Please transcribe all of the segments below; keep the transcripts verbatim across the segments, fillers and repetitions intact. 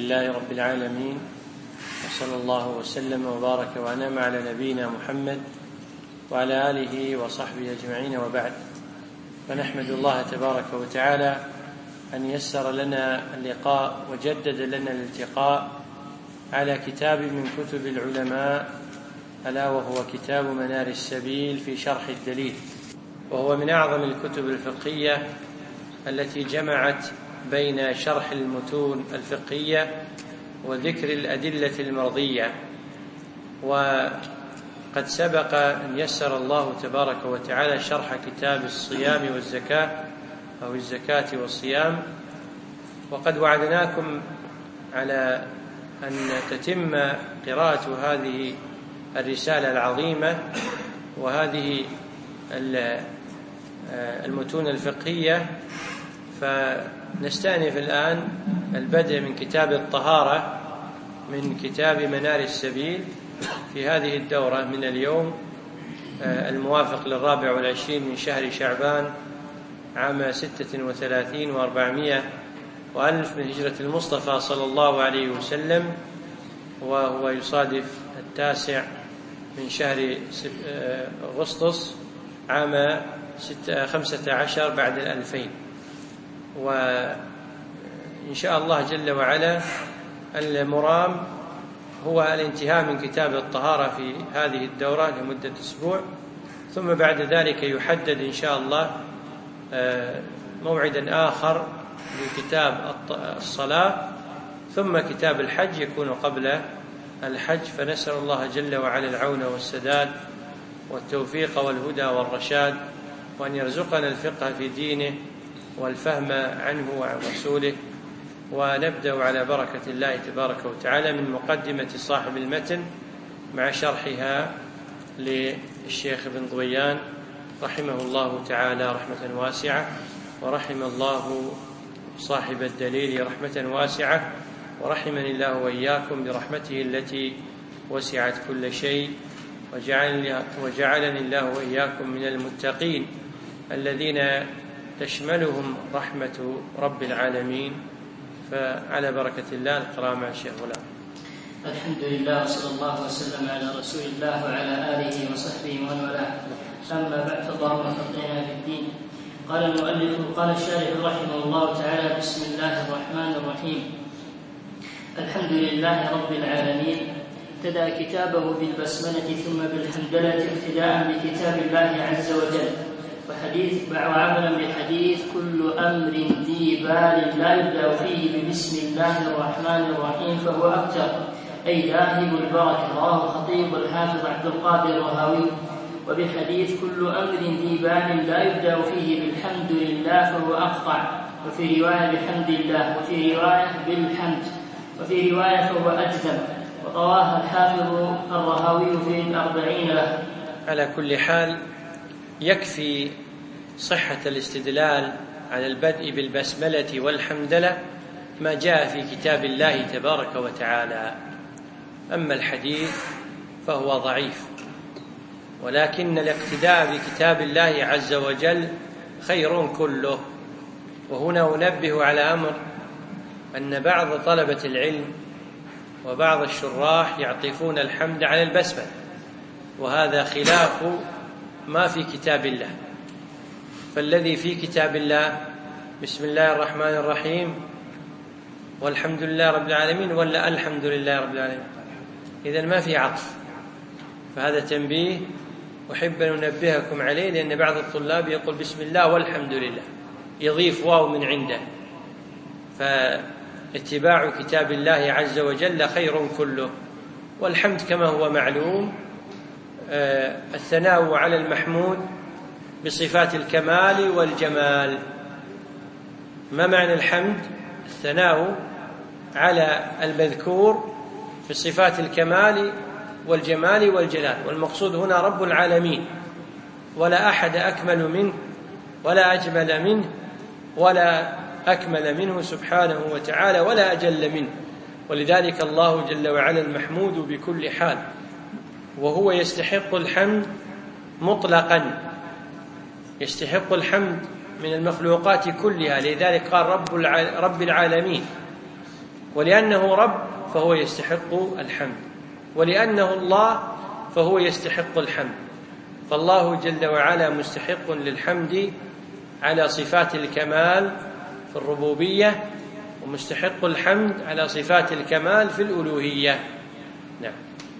لله رب العالمين، وصلى الله وسلم وبارك وأنعم على نبينا محمد وعلى آله وصحبه أجمعين، وبعد. فنحمد الله تبارك وتعالى أن يسر لنا اللقاء وجدد لنا الالتقاء على كتاب من كتب العلماء، ألا وهو كتاب منار السبيل في شرح الدليل، وهو من أعظم الكتب الفقهية التي جمعت بين شرح المتون الفقهية وذكر الأدلة المرضية. وقد سبق أن يسر الله تبارك وتعالى شرح كتاب الصيام والزكاة أو الزكاة والصيام، وقد وعدناكم على أن تتم قراءة هذه الرسالة العظيمة وهذه المتون الفقهية. فنستأنف الآن البدء من كتاب الطهارة من كتاب منار السبيل في هذه الدورة من اليوم الموافق للرابع والعشرين من شهر شعبان عام ستة وثلاثين وأربعمائة وألف من هجرة المصطفى صلى الله عليه وسلم، وهو يصادف التاسع من شهر أغسطس عام خمسة عشر بعد الألفين. وإن شاء الله جل وعلا المرام هو الانتهاء من كتاب الطهارة في هذه الدورة لمدة أسبوع، ثم بعد ذلك يحدد إن شاء الله موعدا آخر لكتاب الصلاة، ثم كتاب الحج يكون قبل الحج. فنسأل الله جل وعلا العون والسداد والتوفيق والهدى والرشاد، وأن يرزقنا الفقه في دينه والفهم عنه وعن رسوله. ونبدأ على بركة الله تبارك وتعالى من مقدمة صاحب المتن مع شرحها للشيخ ابن ضويان رحمه الله تعالى رحمة واسعة، ورحم الله صاحب الدليل رحمة واسعة، ورحمني الله وإياكم برحمته التي وسعت كل شيء، وجعلني الله وإياكم من المتقين الذين تشملهم رحمة رب العالمين. فعلى بركة الله القراءة مع الشيخ غلام. الحمد لله، وصلى الله وسلم على رسول الله وعلى آله وصحبه ومن والاه. أما بعد، فاللهم فقهنا في الدين. قال المؤلف قال الشارح رحمه الله تعالى: بسم الله الرحمن الرحيم. الحمد لله رب العالمين، ابتدأ كتابه بالبسملة ثم بالحمدلة ابتداء بكتاب الله عز وجل، وحديث وعملا بحديث: كل أمر ذي بال لا يبدأ فيه ببسم الله الرحمن الرحيم فهو أبتر، أي ذاهب البركة. رواه الخطيب والحافظ عبد القادر الرهاوي. وبحديث: كل أمر ذي بال لا يبدأ فيه بالحمد لله فهو أقطع، وفي رواية بحمد الله، وفي رواية بالحمد، وفي رواية فهو أجزم. ورواه الحافظ الرهاوي في الأربعين له. على كل حال، يكفي صحة الاستدلال على البدء بالبسملة والحمدلة ما جاء في كتاب الله تبارك وتعالى. أما الحديث فهو ضعيف، ولكن الاقتداء بكتاب الله عز وجل خير كله. وهنا أنبه على أمر، أن بعض طلبة العلم وبعض الشراح يعطفون الحمد على البسملة، وهذا خلاف ما في كتاب الله. فالذي في كتاب الله بسم الله الرحمن الرحيم والحمد لله رب العالمين، ولا الحمد لله رب العالمين؟ إذن ما في عطف. فهذا تنبيه أحب أن أنبهكم عليه، لأن بعض الطلاب يقول بسم الله والحمد لله، يضيف واو من عنده. فاتباع كتاب الله عز وجل خير كله. والحمد كما هو معلوم الثناء على المحمود بصفات الكمال والجمال. ما معنى الحمد؟ الثناء على المذكور بصفات الكمال والجمال والجلال، والمقصود هنا رب العالمين، ولا أحد أكمل منه ولا أجمل منه ولا أكمل منه سبحانه وتعالى ولا أجل منه. ولذلك الله جل وعلا المحمود بكل حال، وهو يستحق الحمد مطلقا، يستحق الحمد من المخلوقات كلها. لذلك قال رب رب العالمين، ولأنه رب فهو يستحق الحمد، ولأنه الله فهو يستحق الحمد. فالله جل وعلا مستحق للحمد على صفات الكمال في الربوبية، ومستحق الحمد على صفات الكمال في الألوهية. نعم.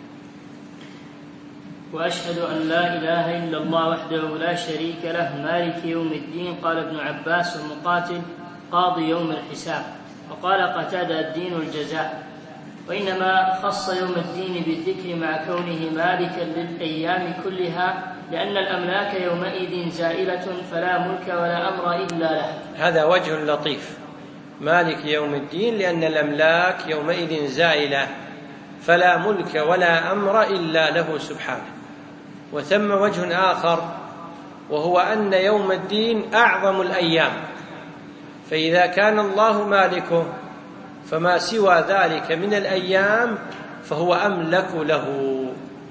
وأشهد أن لا إله إلا الله وحده لا شريك له مالك يوم الدين. قال ابن عباس ومقاتل قاضي يوم الحساب. وقال قتادة الدين الجزاء. وإنما خص يوم الدين بالذكر مع كونه مالكا للأيام كلها، لأن الأملاك يومئذ زائلة فلا ملك ولا أمر إلا له. هذا وجه لطيف، مالك يوم الدين لأن الأملاك يومئذ زائلة فلا ملك ولا أمر إلا له سبحانه. وثم وجه آخر، وهو أن يوم الدين أعظم الأيام، فإذا كان الله مالكه فما سوى ذلك من الأيام فهو أملك له.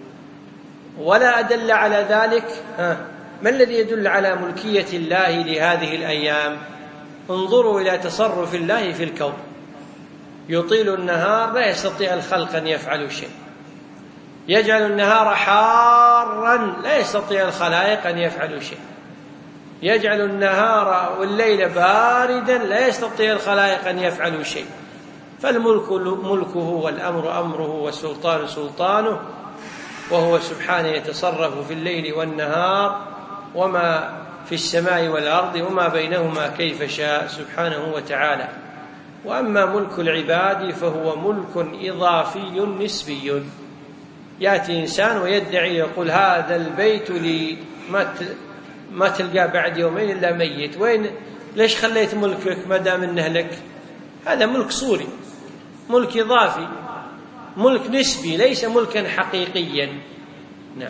ولا أدل على ذلك، ها ما الذي يدل على ملكية الله لهذه الأيام؟ انظروا إلى تصرف الله في الكون، يطيل النهار لا يستطيع الخلق أن يفعلوا شيء، يجعل النهار حارا لا يستطيع الخلائق أن يفعلوا شيء، يجعل النهار والليل باردا لا يستطيع الخلائق أن يفعلوا شيء. فالملك ملكه والأمر أمره والسلطان سلطانه، وهو سبحانه يتصرف في الليل والنهار وما في السماء والأرض وما بينهما كيف شاء سبحانه وتعالى. وأما ملك العباد فهو ملك إضافي نسبي. يأتي إنسان ويدعي يقول هذا البيت لي ما ما تلقى بعد يومين إلا ميت، وين ليش خليت ملكك ما دام إنه لك؟ هذا ملك صوري، ملك إضافي، ملك نسبي، ليس ملكا حقيقيا. نعم.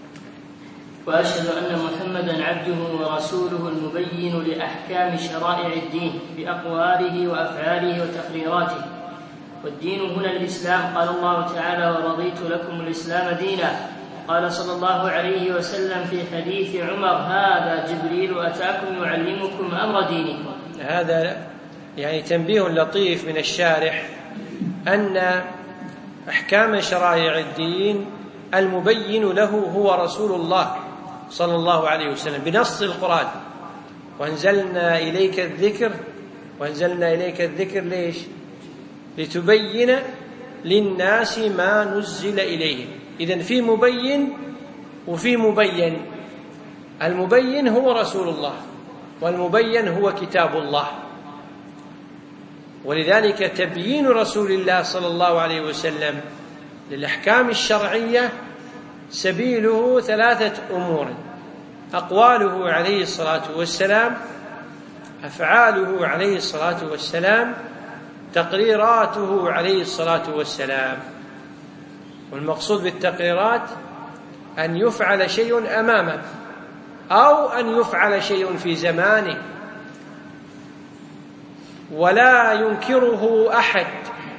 وأشهد أن محمدا عبده ورسوله المبين لأحكام شرائع الدين بأقواله وأفعاله وتقريراته. والدين هنا الإسلام. قال الله تعالى ورضيت لكم الإسلام دينا. قال صلى الله عليه وسلم في حديث عمر هذا جبريل أتاكم يعلمكم أمر دينكم. هذا يعني تنبيه لطيف من الشارح أن أحكام شرائع الدين المبين له هو رسول الله صلى الله عليه وسلم بنص القرآن. وأنزلنا إليك الذكر وأنزلنا إليك الذكر ليش؟ لتبين للناس ما نزل إليهم. إذن في مبين وفي مبين. المبين هو رسول الله، والمبين هو كتاب الله. ولذلك تبيين رسول الله صلى الله عليه وسلم للأحكام الشرعية سبيله ثلاثة أمور: أقواله عليه الصلاة والسلام، أفعاله عليه الصلاة والسلام، تقريراته عليه الصلاة والسلام. والمقصود بالتقريرات أن يفعل شيء أمامه أو أن يفعل شيء في زمانه ولا ينكره أحد،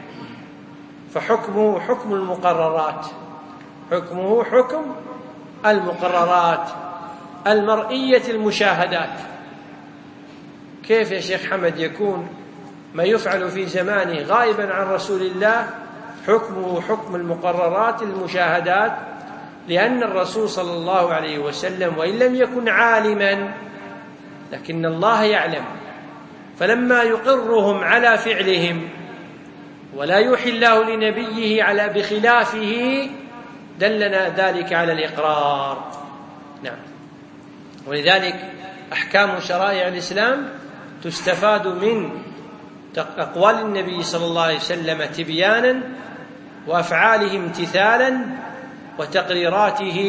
فحكمه حكم المقررات، حكمه حكم المقررات المرئية المشاهدات. كيف يا شيخ حمد يكون ما يفعل في زمانه غائبا عن رسول الله حكمه حكم المقررات المشاهدات؟ لأن الرسول صلى الله عليه وسلم وإن لم يكن عالما لكن الله يعلم، فلما يقرهم على فعلهم ولا يوحي الله لنبيه على بخلافه دلنا ذلك على الإقرار. نعم. ولذلك أحكام شرائع الإسلام تستفاد من أقوال النبي صلى الله عليه وسلم تبيانا، وأفعاله امتثالا، وتقريراته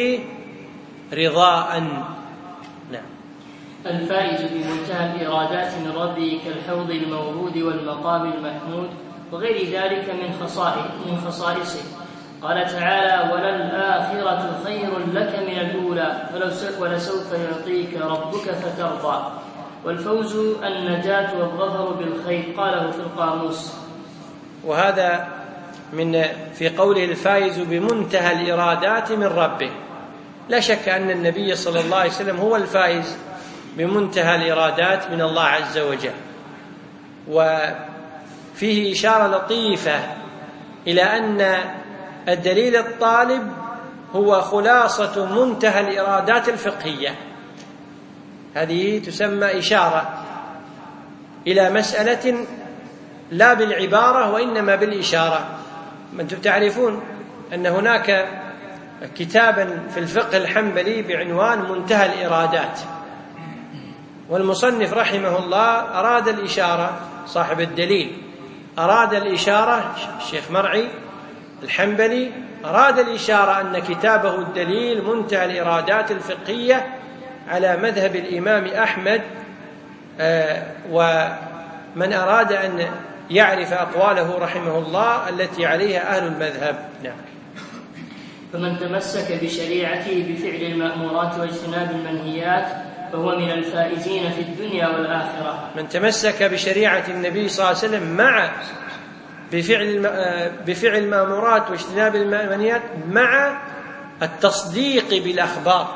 رضاء. نعم. الفائز بمنتهى الإرادات من ربه كالحوض المورود والمقام المحمود وغير ذلك من خصائص من خصائصه. قال تعالى وللآخرة خير لك من الأولى ولسوف يعطيك ربك فترضى. والفوز النجاة والظفر بالخير قاله في القاموس. وهذا من في قوله الفائز بمنتهى الإرادات من ربه. لا شك أن النبي صلى الله عليه وسلم هو الفائز بمنتهى الإرادات من الله عز وجل. فيه إشارة لطيفة إلى أن الدليل الطالب هو خلاصة منتهى الإرادات الفقهية. هذه تسمى إشارة إلى مسألة لا بالعبارة وإنما بالإشارة. أنتم تعرفون أن هناك كتابا في الفقه الحنبلي بعنوان منتهى الإرادات، والمصنف رحمه الله أراد الإشارة، صاحب الدليل أراد الإشارة، الشيخ مرعي الحنبلي أراد الإشارة أن كتابه الدليل منتهى الإرادات الفقهية على مذهب الإمام أحمد، آه ومن أراد أن يعرف أقواله رحمه الله التي عليها أهل المذهب. نعم. فمن تمسك بشريعته بفعل المأمورات واجتناب المنهيات فهو من الفائزين في الدنيا والآخرة. من تمسك بشريعة النبي صلى الله عليه وسلم مع بفعل بفعل المأمورات واجتناب المنهيات مع التصديق بالأخبار.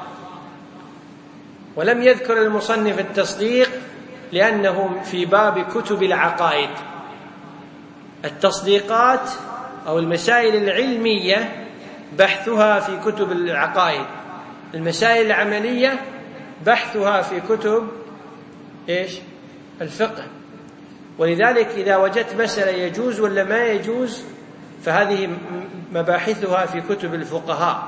ولم يذكر المصنف التصديق لأنه في باب كتب العقائد. التصديقات أو المسائل العلمية بحثها في كتب العقائد، المسائل العملية بحثها في كتب إيش؟ الفقه. ولذلك إذا وجدت مسألة يجوز ولا ما يجوز فهذه مباحثها في كتب الفقهاء.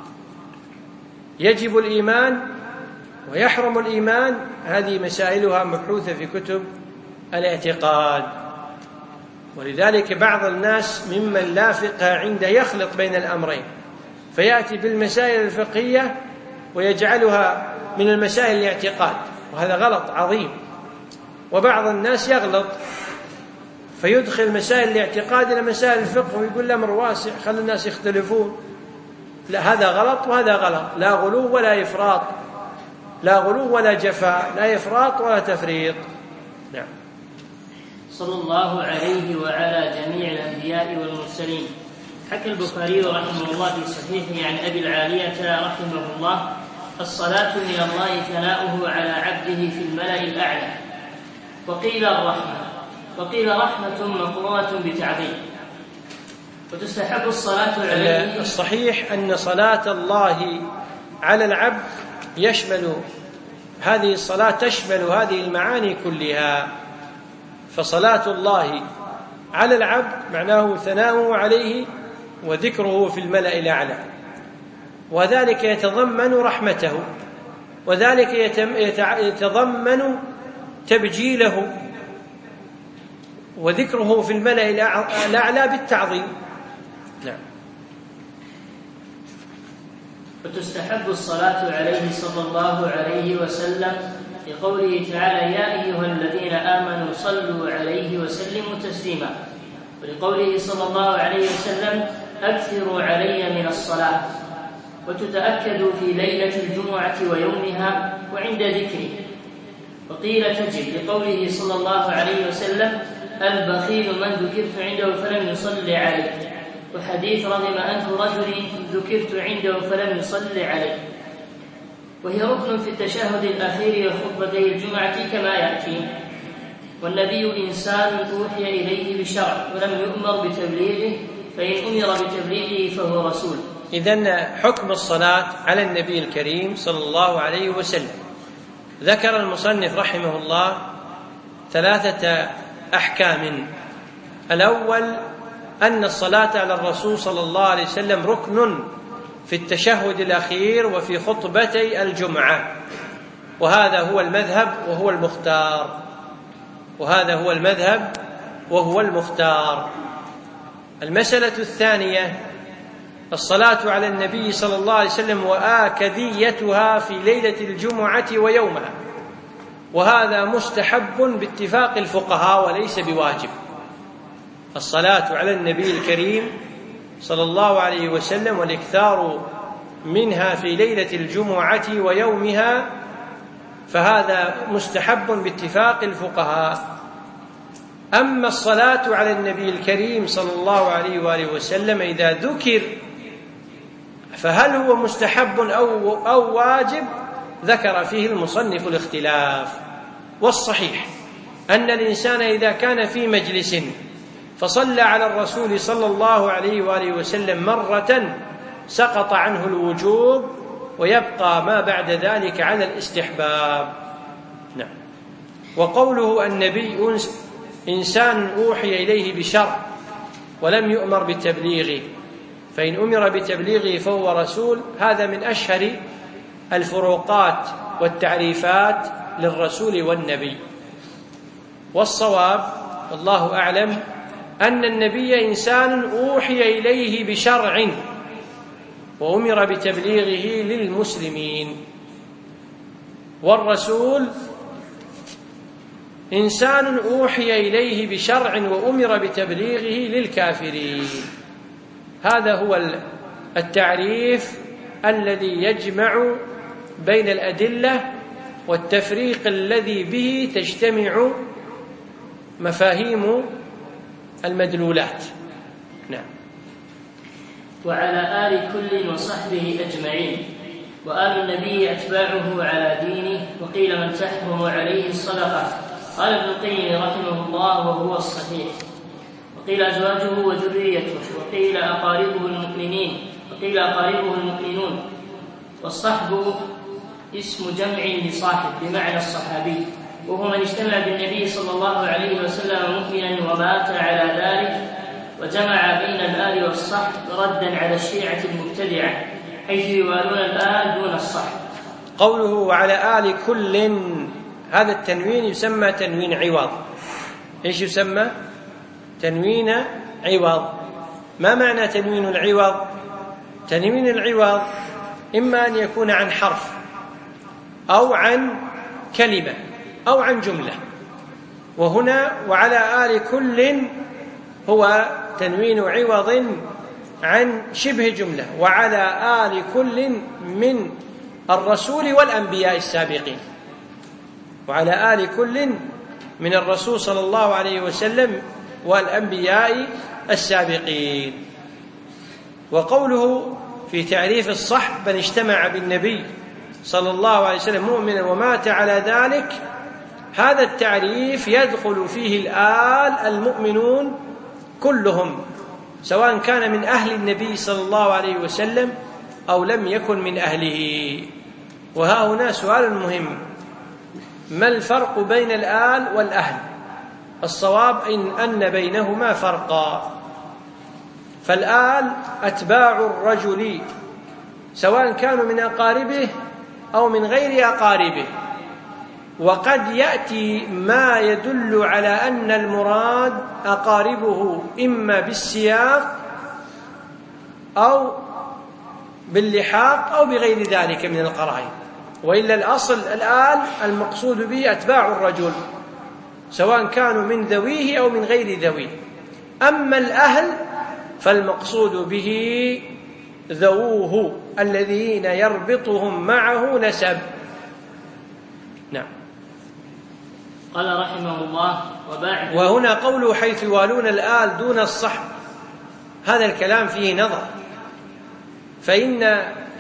يجب الإيمان ويحرم الإيمان، هذه مسائلها مبحوثة في كتب الاعتقاد. ولذلك بعض الناس ممن لا فقه عنده يخلط بين الأمرين، فيأتي بالمسائل الفقهية ويجعلها من المسائل الاعتقاد، وهذا غلط عظيم. وبعض الناس يغلط فيدخل مسائل الاعتقاد إلى مسائل الفقه ويقول الأمر واسع، خلي الناس يختلفون. لا، هذا غلط وهذا غلط، لا غلو ولا إفراط، لا غلو ولا جفاء، لا إفراط ولا تفريط. نعم. صلى الله عليه وعلى جميع الأنبياء والمرسلين. حكى البخاري رحمه الله في صحيحه عن أبي العالية رحمه الله: الصلاة من الله ثناؤه على عبده في الملأ الأعلى. وقيل الرحمة، وقيل رحمة مقرونة بتعظيم. وتستحب الصلاة عليه. الصحيح أن صلاة الله على العبد يشمل هذه الصلاة، تشمل هذه المعاني كلها. فصلاة الله على العبد معناه ثناؤه عليه وذكره في الملأ الأعلى، وذلك يتضمن رحمته، وذلك يتضمن تبجيله، وذكره في الملأ الأعلى بالتعظيم. نعم. وتستحب الصلاة عليه صلى الله عليه وسلم لقوله تعالى: يا أيها الذين آمنوا صلوا عليه وسلموا تسليما. ولقوله صلى الله عليه وسلم: أكثروا علي من الصلاة. وتتأكد في ليلة الجمعة ويومها وعند ذكره. وقيل تجب لقوله صلى الله عليه وسلم: البخيل من ذكرت عنده فلم يصلي عليه. وحديث رغم أنف رجل ذكرت عنده فلم يصلي عليه. وهي ركن في التشهد الأخير وخطبتي الجمعة كما يأتي. والنبي إنسان أوحي إليه بشرع ولم يؤمر بتبليغه، فإن أمر بتبليغه فهو رسول. إذن حكم الصلاة على النبي الكريم صلى الله عليه وسلم. ذكر المصنف رحمه الله ثلاثة أحكام. الأول أن الصلاة على الرسول صلى الله عليه وسلم ركن في التشهد الأخير وفي خطبتي الجمعة، وهذا هو المذهب وهو المختار، وهذا هو المذهب وهو المختار. المسألة الثانية الصلاة على النبي صلى الله عليه وسلم وآكديتها في ليلة الجمعة ويومها، وهذا مستحب باتفاق الفقهاء وليس بواجب. الصلاة على النبي الكريم صلى الله عليه وسلم والإكثار منها في ليلة الجمعة ويومها، فهذا مستحب باتفاق الفقهاء. أما الصلاة على النبي الكريم صلى الله عليه وآله وسلم إذا ذكر فهل هو مستحب أو, أو واجب؟ ذكر فيه المصنف الاختلاف. والصحيح أن الإنسان إذا كان في مجلس فصلى على الرسول صلى الله عليه وآله وسلم مرة سقط عنه الوجوب، ويبقى ما بعد ذلك على الاستحباب. نعم. وقوله النبي إنسان أوحي إليه بشرع ولم يؤمر بتبليغه، فإن أمر بتبليغه فهو رسول، هذا من أشهر الفروقات والتعريفات للرسول والنبي. والصواب والله أعلم أن النبي إنسان أوحي إليه بشرع وأمر بتبليغه للمسلمين، والرسول إنسان أوحي إليه بشرع وأمر بتبليغه للكافرين. هذا هو التعريف الذي يجمع بين الأدلة والتفريق الذي به تجتمع مفاهيم المدلولات. نعم. وعلى آل كل وصحبه أجمعين، وآل النبي أتباعه على دينه. وقيل من تحرم عليه الصدقة. قال ابن القيم رحمه الله وهو الصحيح. وقيل أزواجه وذريته، وقيل أقاربه المؤمنين، وقيل أقاربه المؤمنون. والصحب اسم جمع لصاحب بمعنى الصحابي، وهو من اجتمع بالنبي صلى الله عليه وسلم مؤمنا ومات على ذلك، وجمع بين الآل والصحب ردا على الشيعة المبتدعة حيث يوالون الآل دون الصحب. قوله وعلى آل كل، هذا التنوين يسمى تنوين عوض. إيش يسمى؟ تنوين عوض. ما معنى تنوين العوض؟ تنوين العوض إما أن يكون عن حرف أو عن كلمة أو عن جملة، وهنا وعلى آل كل هو تنوين عوض عن شبه جملة، وعلى آل كل من الرسول والأنبياء السابقين، وعلى آل كل من الرسول صلى الله عليه وسلم والأنبياء السابقين. وقوله في تعريف الصحب من اجتمع بالنبي صلى الله عليه وسلم مؤمنا ومات على ذلك، هذا التعريف يدخل فيه الآل المؤمنون كلهم، سواء كان من أهل النبي صلى الله عليه وسلم أو لم يكن من أهله. وها هنا سؤال مهم: ما الفرق بين الآل والأهل؟ الصواب إن أن بينهما فرقا. فالآل أتباع الرجل سواء كانوا من أقاربه أو من غير أقاربه، وقد يأتي ما يدل على أن المراد أقاربه إما بالسياق أو باللحاق أو بغير ذلك من القرائن، وإلا الأصل الآل المقصود به أتباع الرجل سواء كانوا من ذويه أو من غير ذويه. أما الأهل فالمقصود به ذووه الذين يربطهم معه نسب. نعم. قال رحمه الله وبعد. وهنا قوله حيث يوالون الآل دون الصحب، هذا الكلام فيه نظر، فإن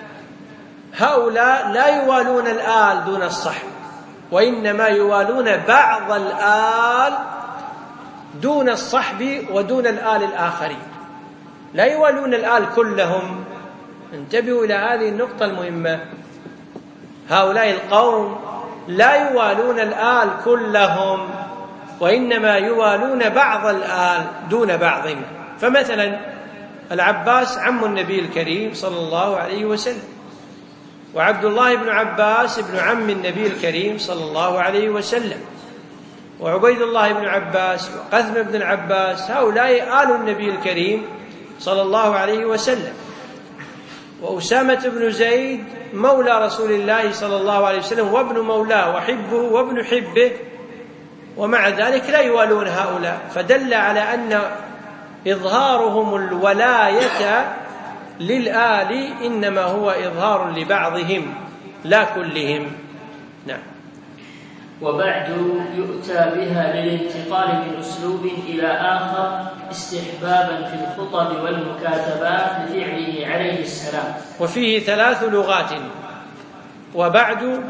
هؤلاء لا يوالون الآل دون الصحب، وإنما يوالون بعض الآل دون الصحب ودون الآل الآخرين، لا يوالون الآل كلهم. انتبهوا إلى هذه النقطة المهمة. هؤلاء القوم لا يوالون الآل كلهم، وإنما يوالون بعض الآل دون بعض. فمثلا العباس عم النبي الكريم صلى الله عليه وسلم، وعبد الله بن عباس ابن عم النبي الكريم صلى الله عليه وسلم، وعبيد الله بن عباس وقثم بن العباس، هؤلاء آل النبي الكريم صلى الله عليه وسلم. وأسامة بن زيد مولى رسول الله صلى الله عليه وسلم وابن مولاه وحبه وابن حبه، ومع ذلك لا يوالون هؤلاء، فدل على أن إظهارهم الولاية للآل إنما هو إظهار لبعضهم لا كلهم. نعم. وبعد يؤتى بها للانتقال من أسلوب إلى آخر استحبابا في الخطب والمكاتبات لفعله عليه السلام. وفيه ثلاث لغات: وبعد،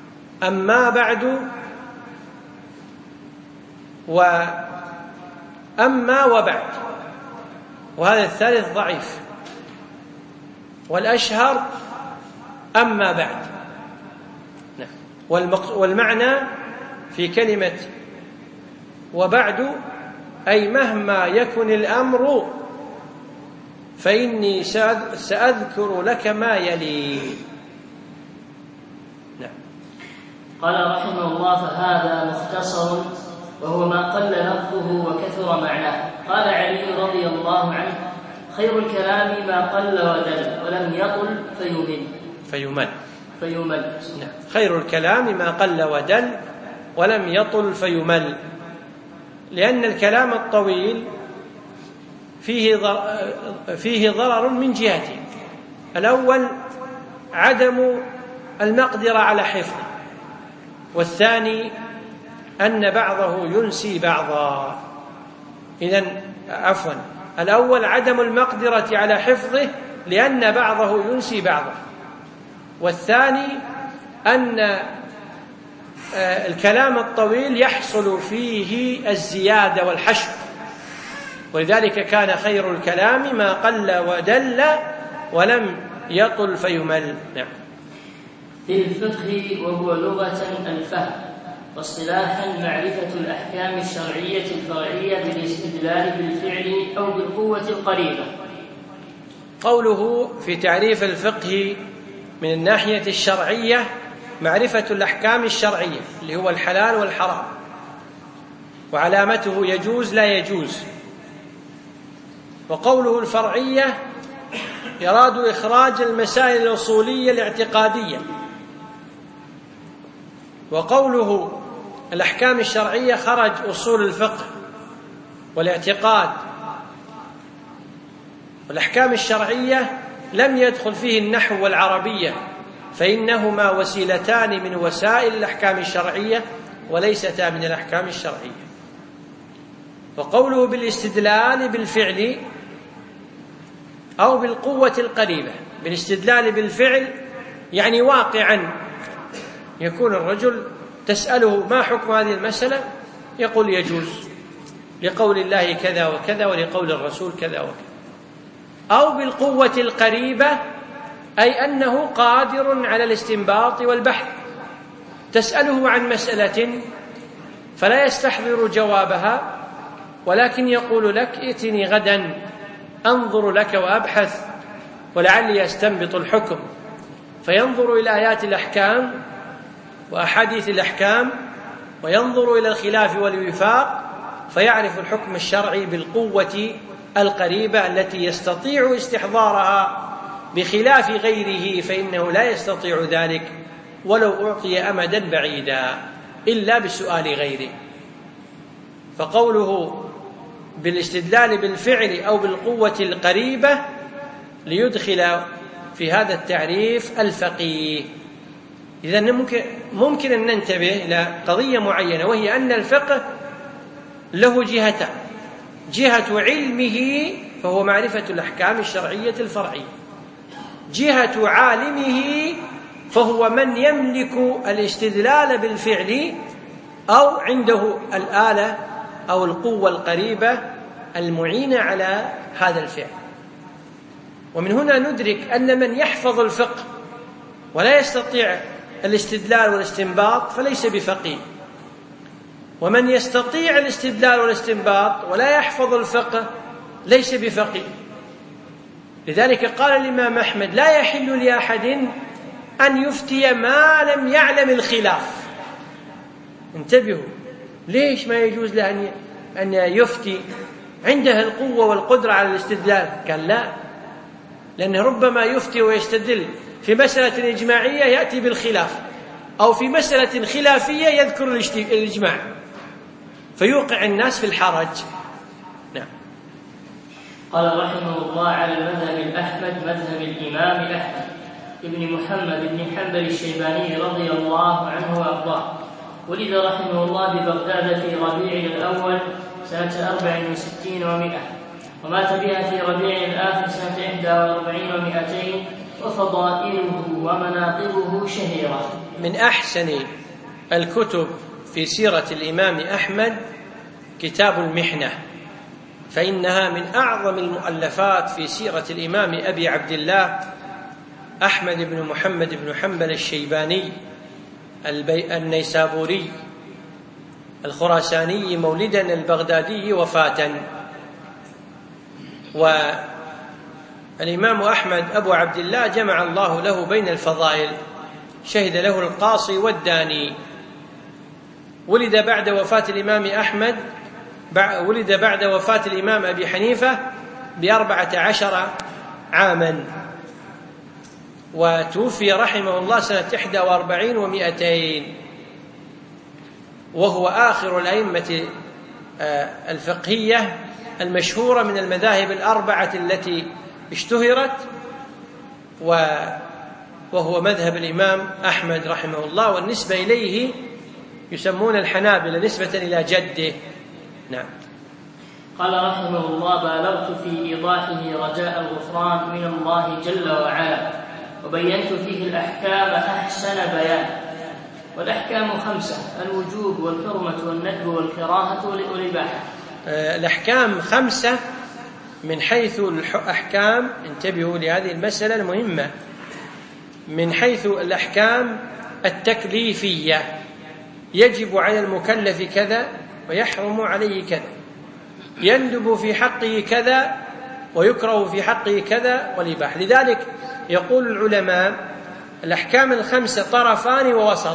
أما بعد، أما وبعد، وهذا الثالث ضعيف، والأشهر أما بعد. والمعنى في كلمة وبعد أي مهما يكن الأمر فإني سأذكر لك ما يلي. نعم. قال رحمه الله: فهذا مختصر وهو ما قل لفظه وكثر معناه. قال علي رضي الله عنه: خير الكلام ما قل ودل ولم يطل فيمل فيمل فيمل نعم. خير الكلام ما قل ودل ولم يطل فيمل، لأن الكلام الطويل فيه فيه ضرر من جهتين: الأول عدم المقدرة على حفظه، والثاني أن بعضه ينسي بعضا. إذن عفوا الأول عدم المقدرة على حفظه لأن بعضه ينسي بعضه، والثاني أن الكلام الطويل يحصل فيه الزيادة والحشو، ولذلك كان خير الكلام ما قل ودل ولم يطل فيمل. نعم. في الفقه وهو لغة الفهم، واصطلاحا معرفة الأحكام الشرعية الفرعية بالاستدلال بالفعل أو بالقوة القريبة. قوله في تعريف الفقه من الناحية الشرعية معرفة الأحكام الشرعية اللي هو الحلال والحرام، وعلامته يجوز لا يجوز. وقوله الفرعية يراد إخراج المسائل الأصولية الاعتقادية. وقوله الأحكام الشرعية خرج أصول الفقه والاعتقاد، والأحكام الشرعية لم يدخل فيه النحو والعربية، فإنهما وسيلتان من وسائل الأحكام الشرعية وليستا من الأحكام الشرعية. وقوله بالاستدلال بالفعل أو بالقوة القريبة، بالاستدلال بالفعل يعني واقعا يكون الرجل تسأله ما حكم هذه المسألة يقول يجوز لقول الله كذا وكذا ولقول الرسول كذا وكذا. أو بالقوة القريبة أي أنه قادر على الاستنباط والبحث، تسأله عن مسألة فلا يستحضر جوابها ولكن يقول لك ائتني غدا أنظر لك وأبحث ولعلي أستنبط الحكم، فينظر إلى آيات الأحكام وأحاديث الأحكام وينظر إلى الخلاف والوفاق فيعرف الحكم الشرعي بالقوة القريبة التي يستطيع استحضارها، بخلاف غيره فإنه لا يستطيع ذلك ولو أعطي أمدا بعيدا إلا بسؤال غيره. فقوله بالاستدلال بالفعل أو بالقوة القريبة ليدخل في هذا التعريف الفقيه. إذن ممكن, ممكن أن ننتبه إلى قضية معينة، وهي أن الفقه له جهتان: جهة علمه فهو معرفة الأحكام الشرعية الفرعية، جهة عالمه فهو من يملك الاستدلال بالفعل أو عنده الآلة أو القوة القريبة المعينة على هذا الفعل. ومن هنا ندرك أن من يحفظ الفقه ولا يستطيع الاستدلال والاستنباط فليس بفقيه، ومن يستطيع الاستدلال والاستنباط ولا يحفظ الفقه ليس بفقيه. لذلك قال الإمام أحمد: لا يحل لأحد أن يفتي ما لم يعلم الخلاف. انتبهوا، ليش ما يجوز له أن يفتي عنده القوة والقدرة على الاستدلال؟ قال لا، لأنه ربما يفتي ويستدل في مسألة إجماعية يأتي بالخلاف، أو في مسألة خلافية يذكر الإجماع فيوقع الناس في الحرج. نعم. قال رحمه الله: على المذهب الأحمد مذهب الإمام أحمد ابن محمد بن حنبل الشيباني رضي الله عنه وأرضاه. ولد رحمه الله ببغداد في ربيع الأول سنة أربع وستين ومائة، ومات بها في ربيع الآخر سنة إحدى وأربعين ومائتين، وفضائله ومناقبه شهيرة. من أحسن الكتب في سيرة الإمام أحمد كتاب المحنة فإنها من أعظم المؤلفات في سيرة الإمام أبي عبد الله أحمد بن محمد بن حنبل الشيباني النيسابوري الخراساني مولدا البغدادي وفاة. والإمام أحمد أبو عبد الله جمع الله له بين الفضائل، شهد له القاصي والداني. ولد بعد وفاة الإمام أحمد ولد بعد وفاة الإمام أبي حنيفة بأربعة عشر عاما، وتوفي رحمه الله سنة إحدى وأربعين ومائتين، وهو آخر الأئمة الفقهية المشهورة من المذاهب الأربعة التي اشتهرت، وهو مذهب الإمام أحمد رحمه الله، والنسبة إليه يسمون الحنابلة نسبة إلى جده. نعم. قال رحمه الله: بالغت في إيضاحه رجاء الغفران من الله جل وعلا، وبينت فيه الأحكام أحسن بيان. والأحكام خمسة: الوجوب والحرمة والندب والكراهة والإباحة. الأحكام خمسة من حيث الأحكام، انتبهوا لهذه المسألة المهمة، من حيث الأحكام التكليفية، يجب على المكلف كذا ويحرم عليه كذا، يندب في حقه كذا ويكره في حقه كذا والإباحة. لذلك يقول العلماء: الأحكام الخمسة طرفان ووسط،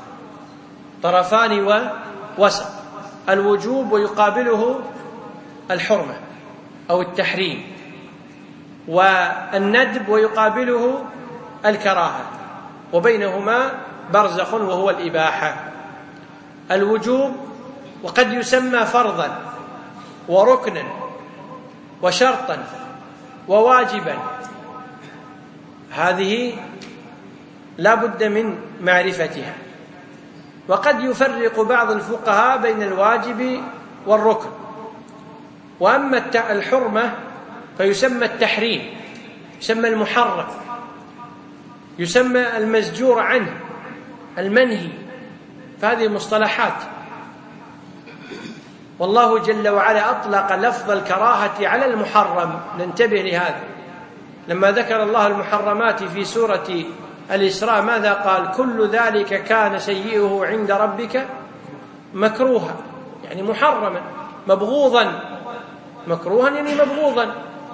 طرفان ووسط. الوجوب ويقابله الحرمة أو التحريم، والندب ويقابله الكراهة، وبينهما برزخ وهو الإباحة. الوجوب وقد يسمى فرضا وركنا وشرطا وواجبا، هذه لا بد من معرفتها. وقد يفرق بعض الفقهاء بين الواجب والركن. وأما الحرمة فيسمى التحريم، يسمى المحرم، يسمى المزجور عنه، المنهي، فهذه مصطلحات. والله جل وعلا أطلق لفظ الكراهة على المحرم، ننتبه لهذا. لما ذكر الله المحرمات في سورة الإسراء ماذا قال؟ كل ذلك كان سيئه عند ربك مكروها، يعني محرما، مبغوضا، مكروها يعني مبغوضا.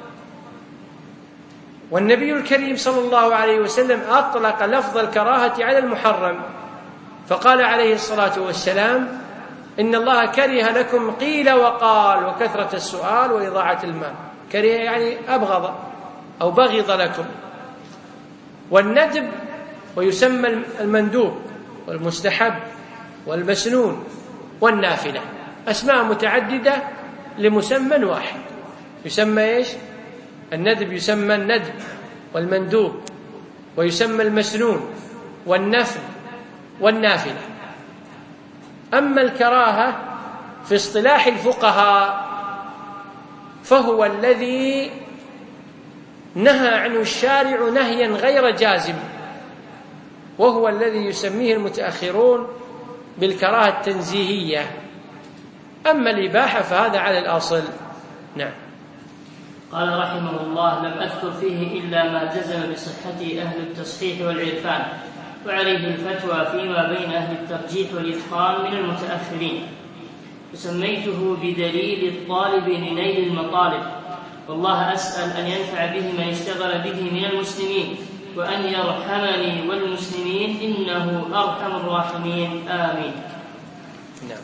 والنبي الكريم صلى الله عليه وسلم أطلق لفظ الكراهة على المحرم، فقال عليه الصلاة والسلام: إن الله كره لكم قيل وقال وكثرة السؤال وإضاعة المال. كره يعني أبغض أو بغض لكم. والندب ويسمى المندوب والمستحب والمسنون والنافلة، أسماء متعددة لمسمى واحد. يسمى إيش؟ الندب يسمى الندب والمندوب، ويسمى المسنون والنفل والنافلة. أما الكراهة في اصطلاح الفقهاء فهو الذي نهى عنه الشارع نهيا غير جازم، وهو الذي يسميه المتأخرون بالكراهة التنزيهية. أما الإباحة فهذا على الأصل. نعم. قال رحمه الله: لم أذكر فيه إلا ما جزم بصحته أهل التصحيح والعرفان، وعليه الفتوى فيما بين أهل الترجيح والإتقان من المتأخرين، وسميته بدليل الطالب لنيل المطالب. والله أسأل أن ينفع به من اشتغل به من المسلمين، وأن يرحمني والمسلمين، إنه أرحم الراحمين، آمين. نعم.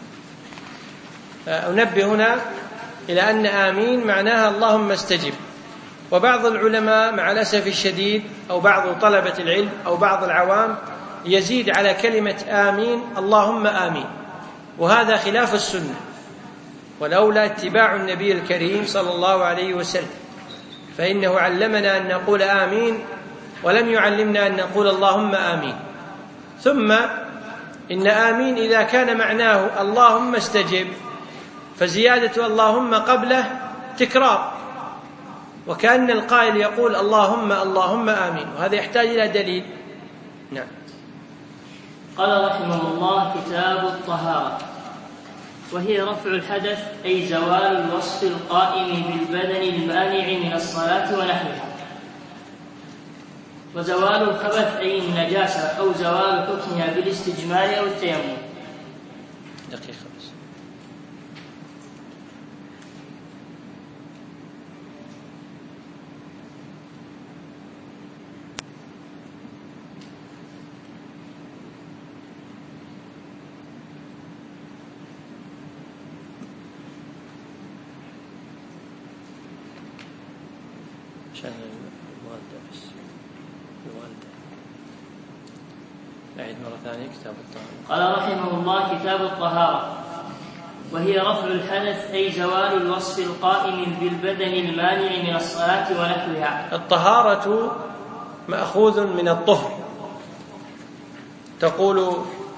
أنبه هنا إلى أن آمين معناها اللهم استجب. وبعض العلماء مع الأسف الشديد أو بعض طلبة العلم أو بعض العوام يزيد على كلمة آمين اللهم آمين، وهذا خلاف السنة، ولولا اتباع النبي الكريم صلى الله عليه وسلم، فإنه علمنا أن نقول آمين ولم يعلمنا أن نقول اللهم آمين. ثم إن آمين إذا كان معناه اللهم استجب فزيادة اللهم قبله تكرار، وكأن القائل يقول اللهم اللهم آمين، وهذا يحتاج إلى دليل. نعم. قال رحمه الله: كتاب الطهارة. وهي رفع الحدث أي زوال الوصف القائم بالبدن المانع من الصلاة ونحوها. وزوال الخبث أي النجاسة أو زوال حكمها بالاستجمار أو التيمم. دقيقة بس. عشان الوالدة بس الوالدة. أعيد مرة ثانية كتاب الطهارة. قال رحمه الله: كتاب الطهارة. وهي رفع الحدث أي زوال الوصف القائم بالبدن المانع من الصلاة ونحوها. الطهارة مأخوذ من الطهر، تقول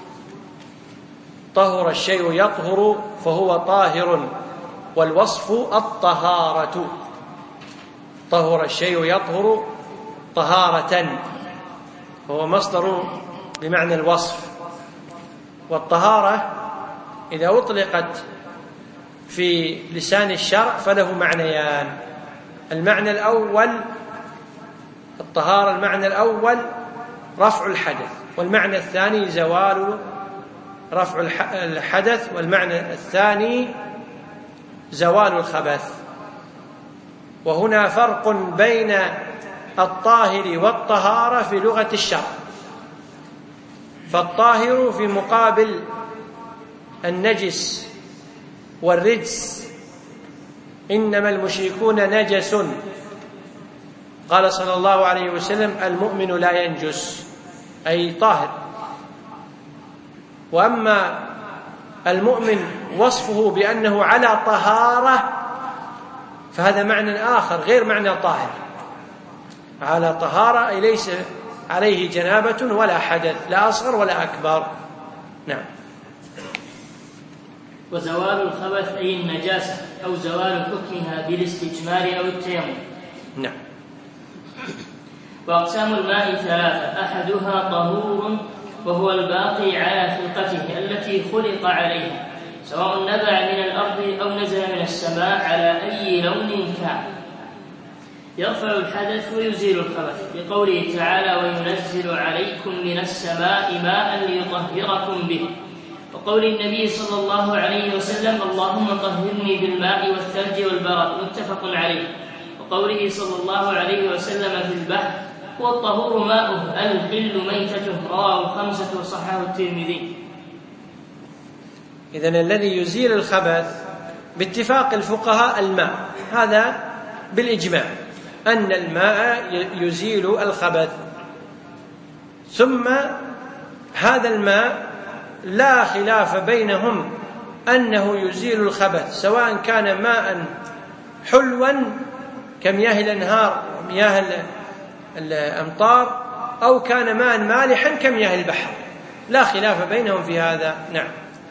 طهر الشيء يطهر فهو طاهر، والوصف الطهارة. طهر الشيء يطهر طهارة، وهو مصدر بمعنى الوصف. والطهارة إذا أطلقت في لسان الشرع فله معنيان. المعنى الأول الطهارة، المعنى الأول رفع الحدث، والمعنى الثاني زوال رفع الحدث، والمعنى الثاني زوال الخبث. وهنا فرق بين الطاهر والطهارة في لغة الشرع. فالطاهر في مقابل النجس والرجس. إنما المشركون نجس، قال صلى الله عليه وسلم: المؤمن لا ينجس، أي طاهر. وأما المؤمن وصفه بأنه على طهارة فهذا معنى آخر غير معنى طاهر. على طهارة أي ليس عليه جنابة ولا حدث، لا أصغر ولا أكبر. نعم. وزوال الخبث أي النجاسة أو زوال حكمها بالاستجمار أو التيمم. نعم. وأقسام الماء ثلاثة: أحدها طهور وهو الباقي على خلقته التي خلق عليها، سواء نبع من الأرض أو نزل من السماء على أي لون كان، يرفع الحدث ويزيل الخبث، لقوله تعالى: وينزل عليكم من السماء ماء ليطهركم به، وقول النبي صلى الله عليه وسلم: اللهم طهرني بالماء والثلج والبرد، متفق عليه، وقوله صلى الله عليه وسلم في البحر: هو الطهور ماؤه الحل ميتته، رواه الخمسة وصححه الترمذي. إذن الذي يزيل الخبث باتفاق الفقهاء الماء، هذا بالإجماع أن الماء يزيل الخبث. ثم هذا الماء لا خلاف بينهم أنه يزيل الخبث، سواء كان ماء حلوا كمياه الأنهار ومياه الأمطار، أو كان ماء مالحا كمياه البحر، لا خلاف بينهم في هذا. نعم.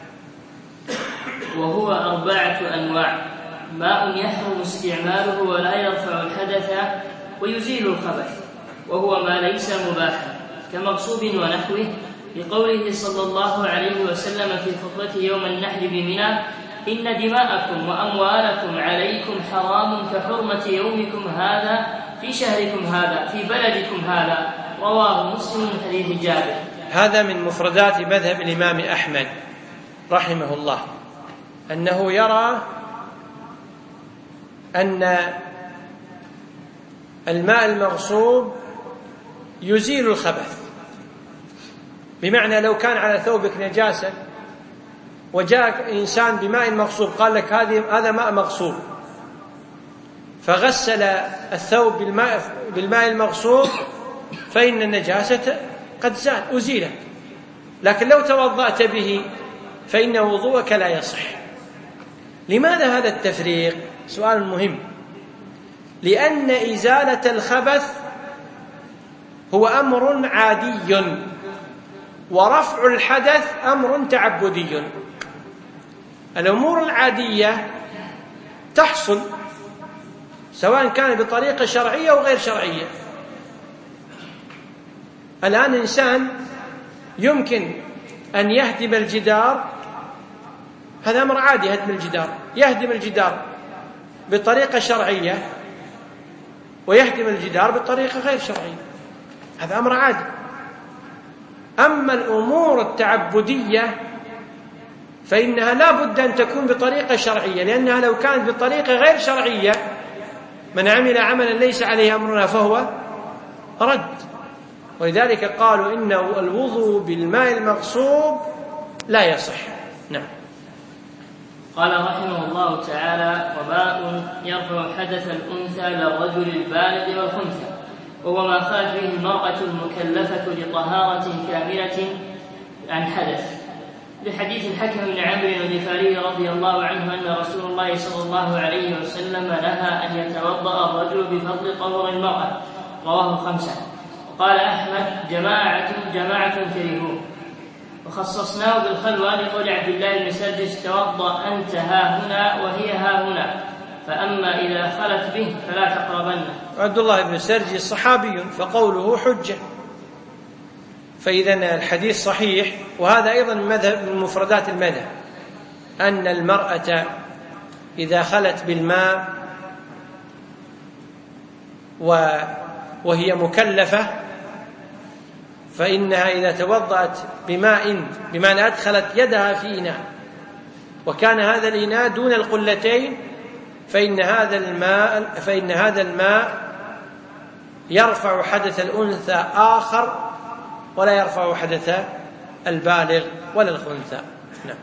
وهو أربعة أنواع: ماء يحرم استعماله ولا يرفع الحدث ويزيل الخبث، وهو ما ليس مباحا كمغصوب ونحوه، لقوله صلى الله عليه وسلم في خطبته يوم النحر بمنى: إن دماءكم وأموالكم عليكم حرام كحرمة يومكم هذا في شهركم هذا في بلدكم هذا، رواه مسلم من حديث جابر. هذا من مفردات مذهب الإمام أحمد رحمه الله، أنه يرى أن الماء المغصوب يزيل الخبث، بمعنى لو كان على ثوبك نجاسة وجاء إنسان بماء مغصوب قال لك هذا ماء مغصوب، فغسل الثوب بالماء, بالماء المغصوب، فإن النجاسة قد زال أزيلت. لكن لو توضأت به فإن وضوءك لا يصح. لماذا هذا التفريق؟ سؤال مهم. لأن إزالة الخبث هو أمر عادي، ورفع الحدث أمر تعبدي. الأمور العادية تحصل سواء كان بطريقة شرعية أو غير شرعية. الآن إنسان يمكن أن يهدم الجدار، هذا أمر عادي، هدم الجدار، يهدم الجدار بطريقة شرعية ويهدم الجدار بطريقة غير شرعية، هذا أمر عادي. أما الأمور التعبدية فإنها لا بد أن تكون بطريقة شرعية، لأنها لو كانت بطريقة غير شرعية من عمل عملا ليس عليه أمرنا فهو رد. ولذلك قالوا إنه الوضوء بالماء المغصوب لا يصح. نعم. قال رحمه الله تعالى: وماء يرفع حدث الأنثى للرجل البالغ والخنثى، وهو ما خرج به المرأة المكلفة لطهارة كاملة عن حدث، لحديث الحكم بن عمرو الغفاري رضي الله عنه أن رسول الله صلى الله عليه وسلم نهى أن يتوضأ الرجل بفضل طهور المرأة، رواه خمسة. قال أحمد: جماعة جماعة كرهوه، وخصصناه بالخلوة لقول عبد الله بن سرجس: توضأ أنت ها هنا وهي ها هنا، فأما إذا خلت به فلا تقربنه. عبد الله بن سرجس صحابي فقوله حجة، فإذا الحديث صحيح. وهذا أيضا من مفردات المذهب أن المرأة إذا خلت بالماء وهي مكلفة فإنها إذا توضأت بماء بمعنى أدخلت يدها في إناء وكان هذا الإناء دون القلتين فإن هذا الماء فإن هذا الماء يرفع حدث الأنثى آخر ولا يرفع حدث البالغ ولا الخنثى. نعم.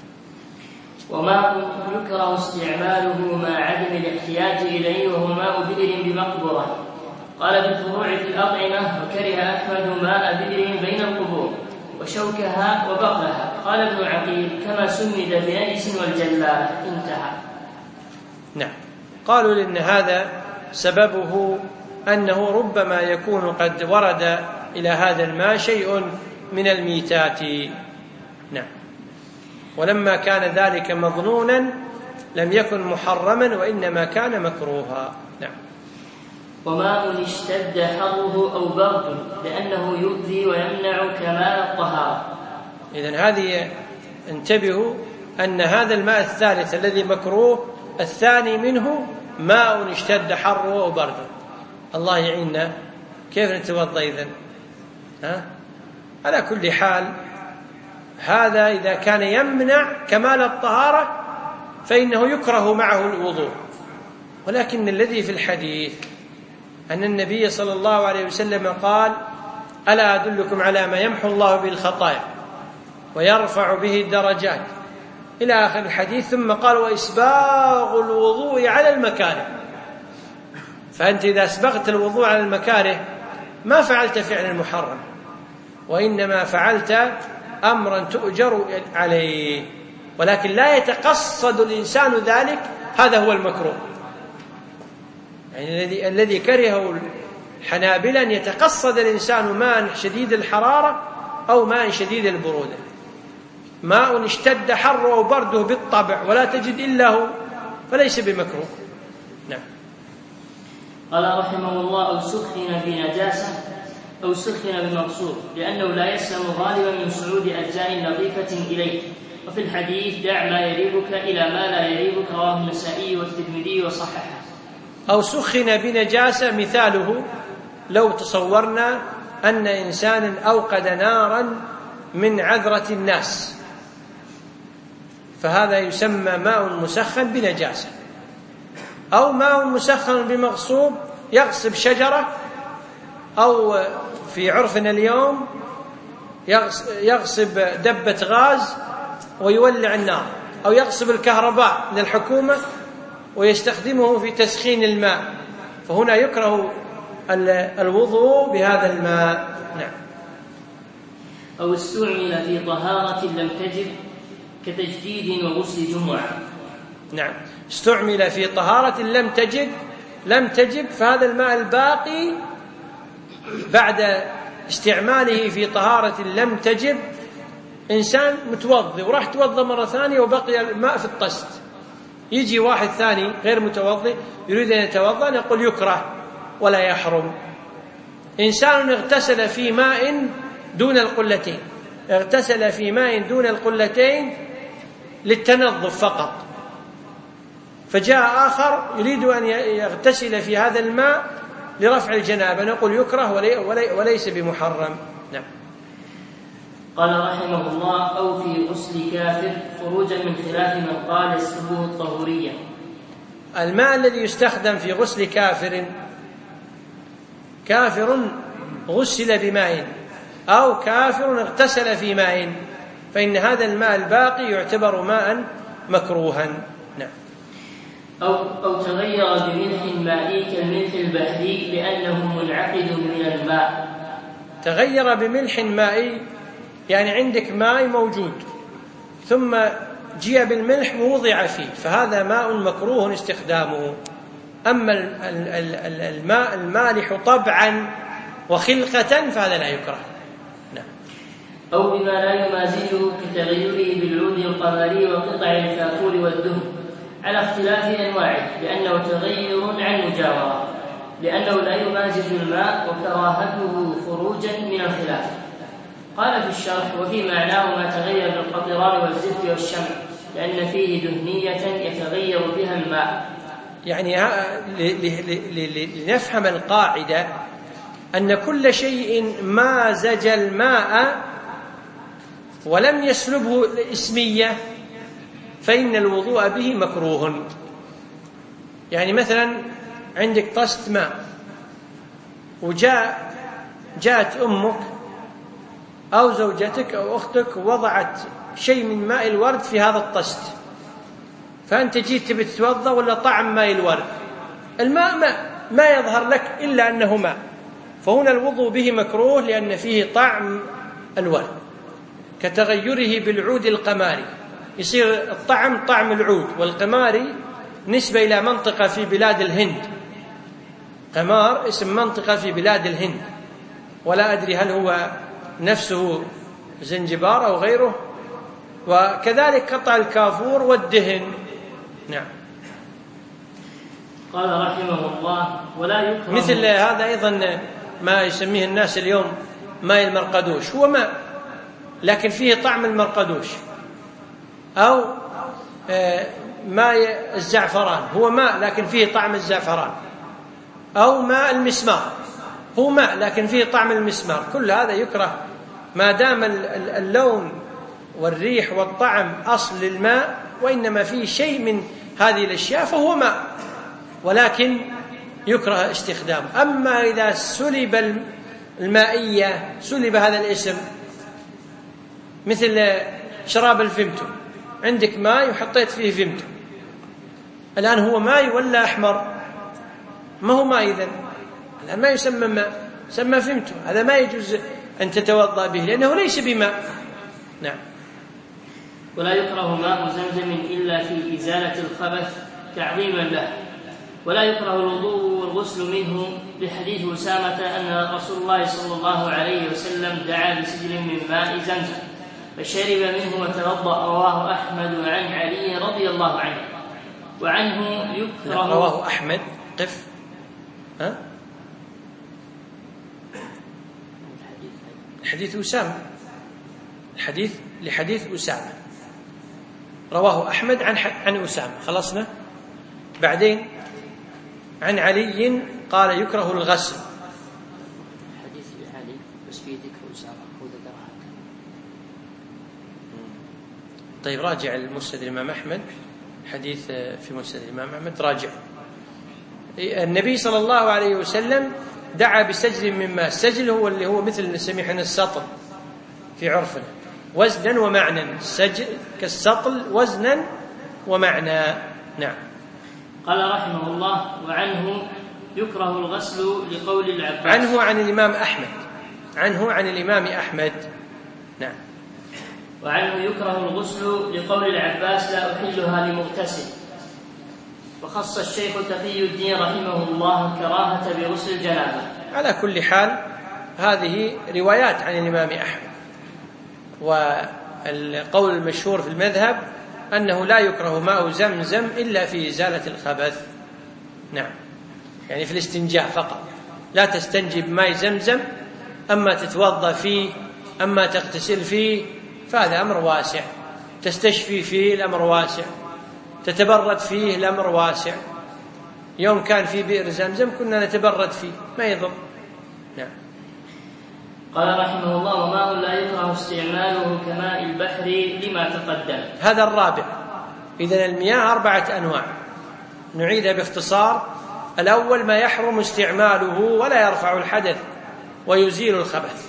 وماء يكره استعماله مع عدم الاحتياج إليه، وهو ماء بئر بمقبرة. قال بالفروع في الأطعمة: وكره أحمد ماء بئر بين القبور وشوكها وبقلها. قال ابن عقيل: كما سمد بنجس والجلال. انتهى. نعم. قالوا لأن هذا سببه أنه ربما يكون قد ورد إلى هذا الماء شيء من الميتات. نعم. ولما كان ذلك مظنونا لم يكن محرما وإنما كان مكروها. نعم. وماء اشتد حره أو برد لأنه يؤذي ويمنع كمال الطهارة. إذن هذه انتبهوا أن هذا الماء الثالث الذي مكروه الثاني منه ماء اشتد حره أو برده. الله يعيننا، كيف نتوضأ إذن؟ ها؟ على كل حال هذا إذا كان يمنع كمال الطهارة فإنه يكره معه الوضوء. ولكن الذي في الحديث أن النبي صلى الله عليه وسلم قال: ألا أدلكم على ما يمحو الله به الخطايا ويرفع به الدرجات إلى آخر الحديث، ثم قال: وإسباغ الوضوء على المكاره. فأنت إذا أسبغت الوضوء على المكاره ما فعلت فعل المحرم، وإنما فعلت أمرا تؤجر عليه، ولكن لا يتقصد الإنسان ذلك، هذا هو المكروه. يعني الذي الذي كرهه الحنابلة أن يتقصد الإنسان ماء شديد الحرارة أو ماء شديد البرودة. ماء اشتد حره وبرده بالطبع ولا تجد إلا هو فليس بمكروه. نعم. قال رحمه الله: أو سخن بنجاسة أو سخن بمغصوب، لأنه لا يسلم غالبا من صعود أجزاء لطيفة إليه. وفي الحديث: دع ما يريبك إلى ما لا يريبك، رواه النسائي والترمذي وصححه. أو سخن بنجاسة مثاله لو تصورنا أن إنسانا أوقد نارا من عذرة الناس، فهذا يسمى ماء مسخن بنجاسة. أو ماء مسخن بمغصوب، يغصب شجرة، أو في عرفنا اليوم يغصب دبة غاز ويولع النار، أو يغصب الكهرباء من الحكومة ويستخدمه في تسخين الماء، فهنا يكره الوضوء بهذا الماء. نعم. أو استعمل في طهارة لم تجب كتجديد وغسل جمعة. نعم. استعمل في طهارة لم تجب لم تجب فهذا الماء الباقي بعد استعماله في طهارة لم تجب، إنسان متوضي وراح توضى مرة ثانية وبقي الماء في الطست، يجي واحد ثاني غير متوضي يريد أن يتوضأ، نقول يكره ولا يحرم. إنسان اغتسل في ماء دون القلتين اغتسل في ماء دون القلتين للتنظف فقط، فجاء آخر يريد أن يغتسل في هذا الماء لرفع الجنابة، نقول يكره وليس بمحرم. نعم. قال رحمه الله: أو في غسل كافر، خروجا من خلاف من قال يسلبه الطهورية. الماء الذي يستخدم في غسل كافر، كافر غسل بماء أو كافر اغتسل في ماء، فإن هذا الماء الباقي يعتبر ماء مكروها. نعم. أو, أو تغير بملح مائي كالملح البحري لأنه منعقد من الماء. تغير بملح مائي يعني عندك ماء موجود ثم جيء بالملح ووضع فيه، فهذا ماء مكروه استخدامه. أما الماء المالح طبعا وخلقة فهذا لا يكره. نعم. أو بما لا يمازجه كتغيره بالعود القمري وقطع الكافور والدهن على اختلاف أنواعه، لأنه تغير عن مجاورة، لأنه لا يمازج الماء وكراهته خروجا من الخلاف. قال في الشرح: وفي معناه ما تغير بالقطران والزفت والشمع، لأن فيه دهنية يتغير بها الماء. يعني لنفهم القاعدة أن كل شيء مازج الماء ولم يسلبه الإسمية فإن الوضوء به مكروه. يعني مثلا عندك طست ماء وجاء جاءت أمك أو زوجتك أو أختك ووضعت شيء من ماء الورد في هذا الطست، فأنت جيت تبي تتوضأ ولا طعم ماء الورد، الماء ماء ما يظهر لك إلا أنه ماء، فهنا الوضوء به مكروه لأن فيه طعم الورد، كتغيره بالعود القماري، يصير الطعم طعم العود، والقماري نسبة إلى منطقة في بلاد الهند، قمار اسم منطقة في بلاد الهند، ولا أدري هل هو نفسه زنجبار أو غيره، وكذلك قطع الكافور والدهن. نعم. قال رحمه الله: ولا يكره. مثل هذا أيضا ما يسميه الناس اليوم ماء المرقدوش، هو ماء لكن فيه طعم المرقدوش، أو ماء الزعفران هو ماء لكن فيه طعم الزعفران، أو ماء المسمار هو ماء لكن فيه طعم المسمار، كل هذا يكره ما دام اللون والريح والطعم أصل الماء، وإنما فيه شيء من هذه الأشياء فهو ماء، ولكن يكره استخدامه. أما إذا سلب المائية، سلب هذا الاسم، مثل شراب الفيمتو، عندك ماء وحطيت فيه فيمتو، الآن هو ماء ولا أحمر؟ ما هو ماء، إذن الآن ما يسمى ماء، يسمى فيمتو، هذا ما يجوز أن تتوضأ به لأنه ليس بماء. نعم. ولا يكره ماء زمزم إلا في إزالة الخبث تعظيما له، ولا يكره الوضوء والغسل منه، لحديث أسامة أن رسول الله صلى الله عليه وسلم دعا بسجل من ماء زمزم فشرب منه وتوضأ. رواه أحمد عن علي رضي الله عنه. وعنه يكره. رواه أحمد قف ها حديث أسامة، الحديث لحديث أسامة رواه أحمد عن عن أسامة، خلصنا. بعدين عن علي قال يكره الغسل. حديث علي بس في ذكر أسامة وذكرها. طيب راجع المسند الإمام أحمد، حديث في مسند الإمام أحمد راجع. النبي صلى الله عليه وسلم دعا بسجل من ماء، السجل هو اللي هو مثل نسميه السطل في عرفنا، وزنا ومعنى، السجل كالسطل وزنا ومعنى. نعم. قال رحمه الله: وعنه يكره الغسل لقول العباس. عنه عن الإمام أحمد، عنه عن الإمام أحمد. نعم. وعنه يكره الغسل لقول العباس: لا أحلها لمغتسل. وخص الشيخ تقي الدين رحمه الله كراهة بغسل الجنابة. على كل حال هذه روايات عن الإمام أحمد، والقول المشهور في المذهب أنه لا يكره ماء زمزم إلا في إزالة الخبث. نعم، يعني في الاستنجاء فقط، لا تستنجي بماء زمزم، أما تتوضأ فيه أما تغتسل فيه فهذا أمر واسع. تستشفي فيه الأمر واسع، تتبرد فيه الأمر واسع. يوم كان في بئر زمزم كنا نتبرد فيه ما يضر. نعم. قال رحمه الله: وماء لا يكره استعماله كماء البحر لما تقدم. هذا الرابع. إذن المياه أربعة أنواع، نعيدها باختصار. الأول ما يحرم استعماله ولا يرفع الحدث ويزيل الخبث،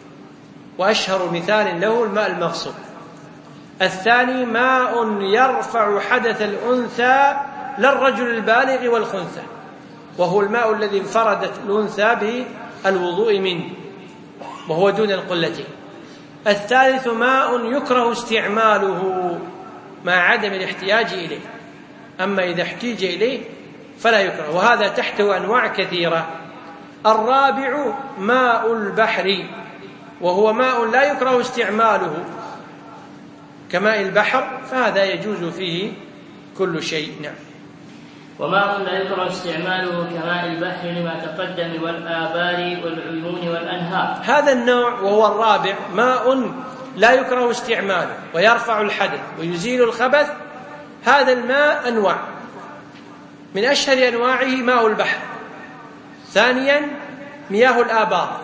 وأشهر مثال له الماء المغصوب. الثاني ماء يرفع حدث الأنثى للرجل البالغ والخنثى، وهو الماء الذي انفردت الأنثى بالوضوء منه وهو دون القلتين. الثالث ماء يكره استعماله مع عدم الاحتياج إليه، أما إذا احتيج إليه فلا يكره، وهذا تحته أنواع كثيرة. الرابع ماء البحر، وهو ماء لا يكره استعماله كماء البحر، فهذا يجوز فيه كل شيء. نعم. وماء لا يكره استعماله كماء البحر لما تقدم والآبار والعيون والأنهار. هذا النوع وهو الرابع ماء لا يكره استعماله ويرفع الحدث ويزيل الخبث. هذا الماء أنواع، من أشهر أنواعه ماء البحر، ثانيا مياه الآبار،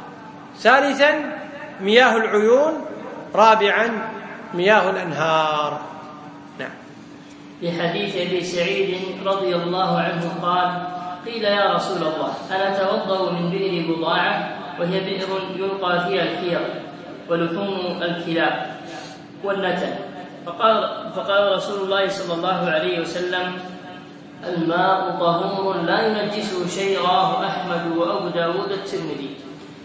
ثالثا مياه العيون، رابعا مياه الأنهار. نعم. لحديث أبي سعيد رضي الله عنه قال: قيل يا رسول الله أنا أتوضأ من بئر بضاعة وهي بئر يلقى فيها الحير ولحوم الكلاب والنتن، فقال, فقال رسول الله صلى الله عليه وسلم: الماء طهور لا ينجسه شيء. رواه أحمد وأبو داود الترمذي.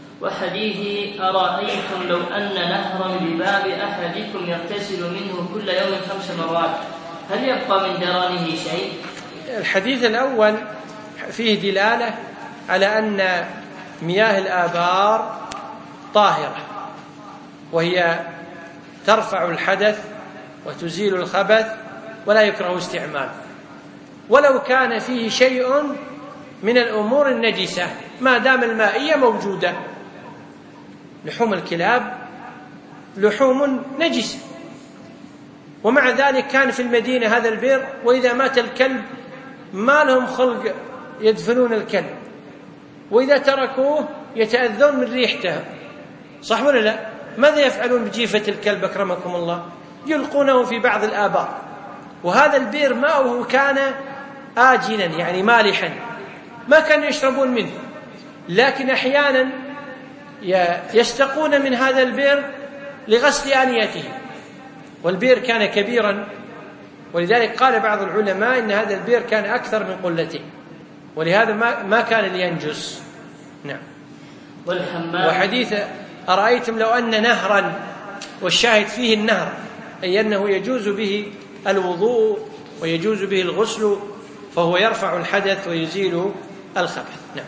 وحديث أرأيتم لو أن نهرا بباب أحدكم يغتسل منه كل يوم خمس مرات هل يبقى من درانه شيء؟ الحديث الأول فيه دلالة على أن مياه الآبار طاهرة، وهي ترفع الحدث وتزيل الخبث ولا يكره استعماله، ولو كان فيه شيء من الأمور النجسة ما دام المائية موجودة. لحوم الكلاب لحوم نجسة، ومع ذلك كان في المدينة هذا البئر، وإذا مات الكلب ما لهم خلق يدفنون الكلب، وإذا تركوه يتأذون من ريحته، صح ولا لا؟ ماذا يفعلون بجيفة الكلب أكرمكم الله؟ يلقونه في بعض الآبار. وهذا البئر ماؤه كان آجنا يعني مالحا، ما كانوا يشربون منه، لكن أحيانا يستقون من هذا البئر لغسل آنيتهم، والبئر كان كبيرا، ولذلك قال بعض العلماء إن هذا البئر كان أكثر من قلتين، ولهذا ما كان لينجس. نعم. والحمام. وحديث أرأيتم لو أن نهرا، والشاهد فيه النهر، أي أنه يجوز به الوضوء ويجوز به الغسل، فهو يرفع الحدث ويزيل الخبث. نعم.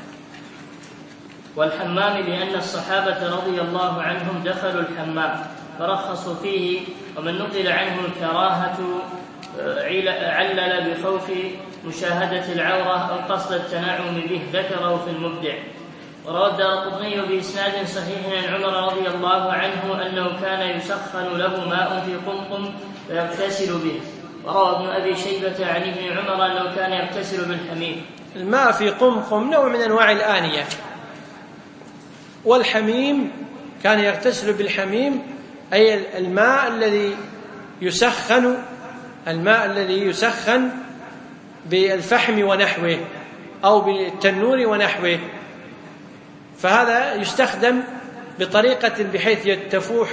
والحمام لأن الصحابة رضي الله عنهم دخلوا الحمام فرخصوا فيه، ومن نقل عنه الكراهة علل بخوف مشاهدة العورة أو قصد التنعم به، ذكره في المبدع. وروى الدارقطني بإسناد صحيح عن عمر رضي الله عنه أنه كان يسخن له ماء في قمقم فيغتسل به. وروى ابن أبي شيبة عن ابن عمر أنه كان يغتسل بالحميم. الماء في قمقم نوع من أنواع الآنية، والحميم كان يغتسل بالحميم، أي الماء الذي يسخن الماء الذي يسخن بالفحم ونحوه أو بالتنور ونحوه، فهذا يستخدم بطريقة بحيث تفوح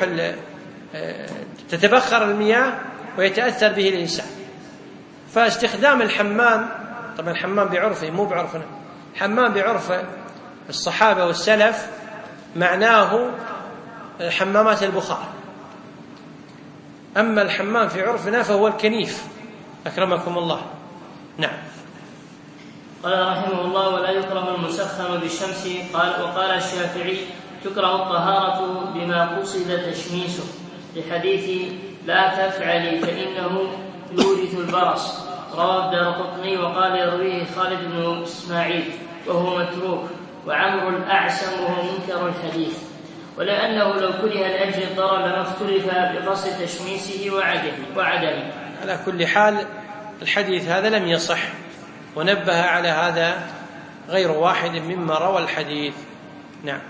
تتبخر المياه ويتأثر به الإنسان. فاستخدام الحمام، طبعا الحمام بعرفه مو بعرفنا، حمام بعرف الصحابة والسلف معناه حمامات البخار، أما الحمام في عرفنا فهو الكنيف أكرمكم الله. نعم. قال رحمه الله: ولا يكره المسخن بالشمس. قال وقال الشافعي: تكره الطهارة بما قصد تشميسه، لحديث لا تفعلي فإنه يورث البرص. رواه الدارقطني وقال يرويه خالد بن إسماعيل وهو متروك، وعمرو الأعسم وهو منكر الحديث. ولأنه لو كره لأجل الضرر لما اختلف بقصد تشميسه وعدمه. على كل حال الحديث هذا لم يصح، ونبه على هذا غير واحد مما روى الحديث. نعم.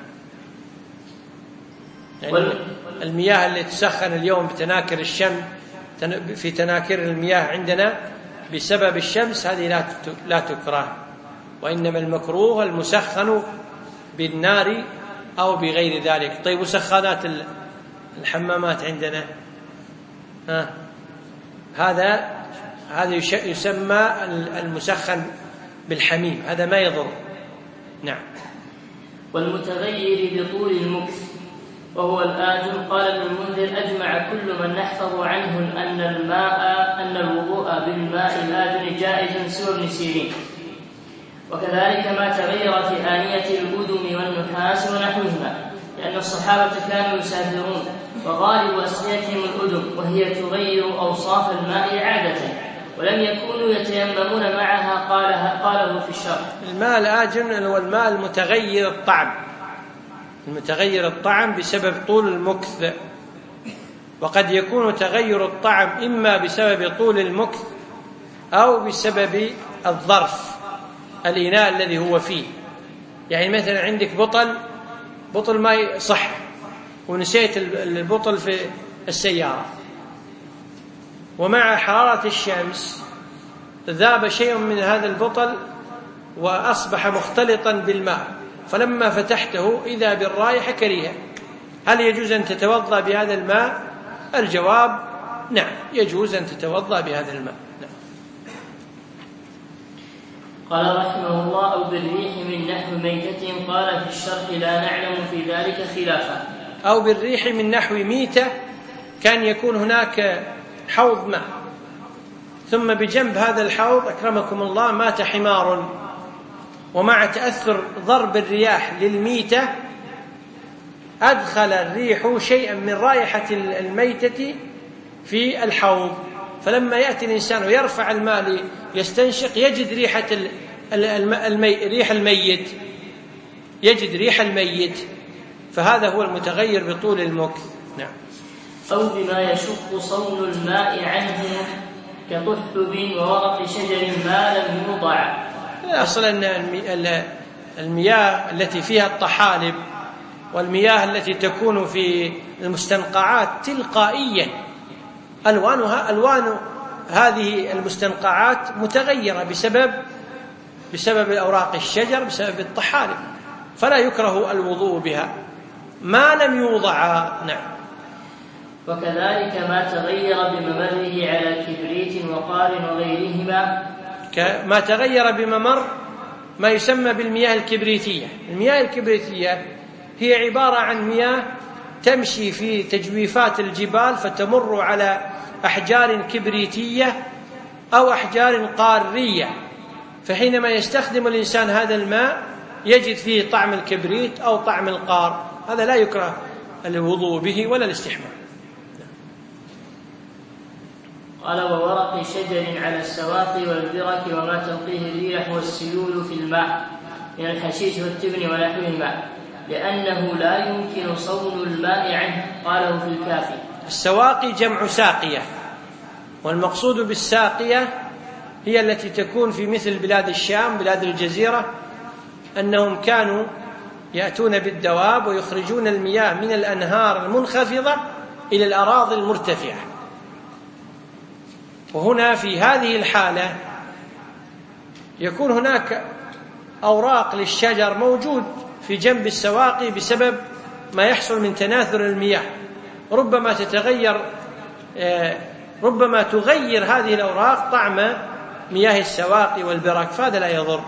يعني المياه التي تسخن اليوم بتناكر الشمس، في تناكر المياه عندنا بسبب الشمس، هذه لا تكره، وإنما المكروه المسخن بالنار أو بغير ذلك. طيب وسخانات الحمامات عندنا، ها هذا هذا يسمى المسخن بالحميم، هذا ما يضر. نعم. والمتغير بطول المكث وهو الآجن. قال ابن المنذر: أجمع كل من نحفظ عنه أن الماء أن الوضوء بالماء الآجن جائز سوى ابن سيرين. وكذلك ما تغير في آنية الأدم والنحاس ونحوهما، لأن الصحابة كانوا يسافرون وغالب أسقيتهم الأدم، وهي تغير أوصاف الماء عادة، ولم يكونوا يتيممون معها. قالها قاله في الشرح. الماء الآجن هو الماء المتغير الطعم، المتغير الطعم بسبب طول المكث، وقد يكون تغير الطعم إما بسبب طول المكث أو بسبب الظرف، الإناء الذي هو فيه. يعني مثلا عندك بطل بطل ماء صح ونسيت البطل في السيارة، ومع حرارة الشمس ذاب شيء من هذا البطل وأصبح مختلطا بالماء، فلما فتحته إذا بالرائحة كريهة، هل يجوز أن تتوضأ بهذا الماء؟ الجواب نعم، يجوز أن تتوضأ بهذا الماء. نعم. قال رحمه الله: أو بالريح من نحو ميتة. قال في الشرح: لا نعلم في ذلك خلافا. أو بالريح من نحو ميتة، كان يكون هناك حوض ماء، ثم بجنب هذا الحوض أكرمكم الله مات حمار، ومع تأثر ضرب الرياح للميتة أدخل الريح شيئا من رائحة الميتة في الحوض، فلما يأتي الإنسان ويرفع الماء يستنشق يجد ريحة المي... ريح الميت يجد ريح الميت فهذا هو المتغير بطول المكث. نعم. أو بما يشق صون الماء عنه كطحب وورق شجر ما لم يوضع. أصلا المياه التي فيها الطحالب والمياه التي تكون في المستنقعات تلقائيا ألوانها ألوان هذه المستنقعات متغيرة بسبب بسبب أوراق الشجر، بسبب الطحالب، فلا يكره الوضوء بها ما لم يوضع. نعم. وكذلك ما تغير بممره على كبريت وقار وغيرهما، ما تغير بممر ما يسمى بالمياه الكبريتية. المياه الكبريتية هي عبارة عن مياه تمشي في تجويفات الجبال فتمر على أحجار كبريتية أو أحجار قارية، فحينما يستخدم الإنسان هذا الماء يجد فيه طعم الكبريت أو طعم القار، هذا لا يكره الوضوء به ولا الاستحمام. قال: وورق شجر على السواقي والبرك وما تلقيه الريح والسيول في الماء من الحشيش والتبن ونحوهما، لأنه لا يمكن صون الماء عنه. قاله في الكافي. السواقي جمع ساقية، والمقصود بالساقية هي التي تكون في مثل بلاد الشام بلاد الجزيرة، أنهم كانوا يأتون بالدواب ويخرجون المياه من الأنهار المنخفضة إلى الأراضي المرتفعة. وهنا في هذه الحالة يكون هناك أوراق للشجر موجود في جنب السواقي بسبب ما يحصل من تناثر المياه، ربما تتغير ربما تغير هذه الأوراق طعم مياه السواقي والبرك، فهذا لا يضر.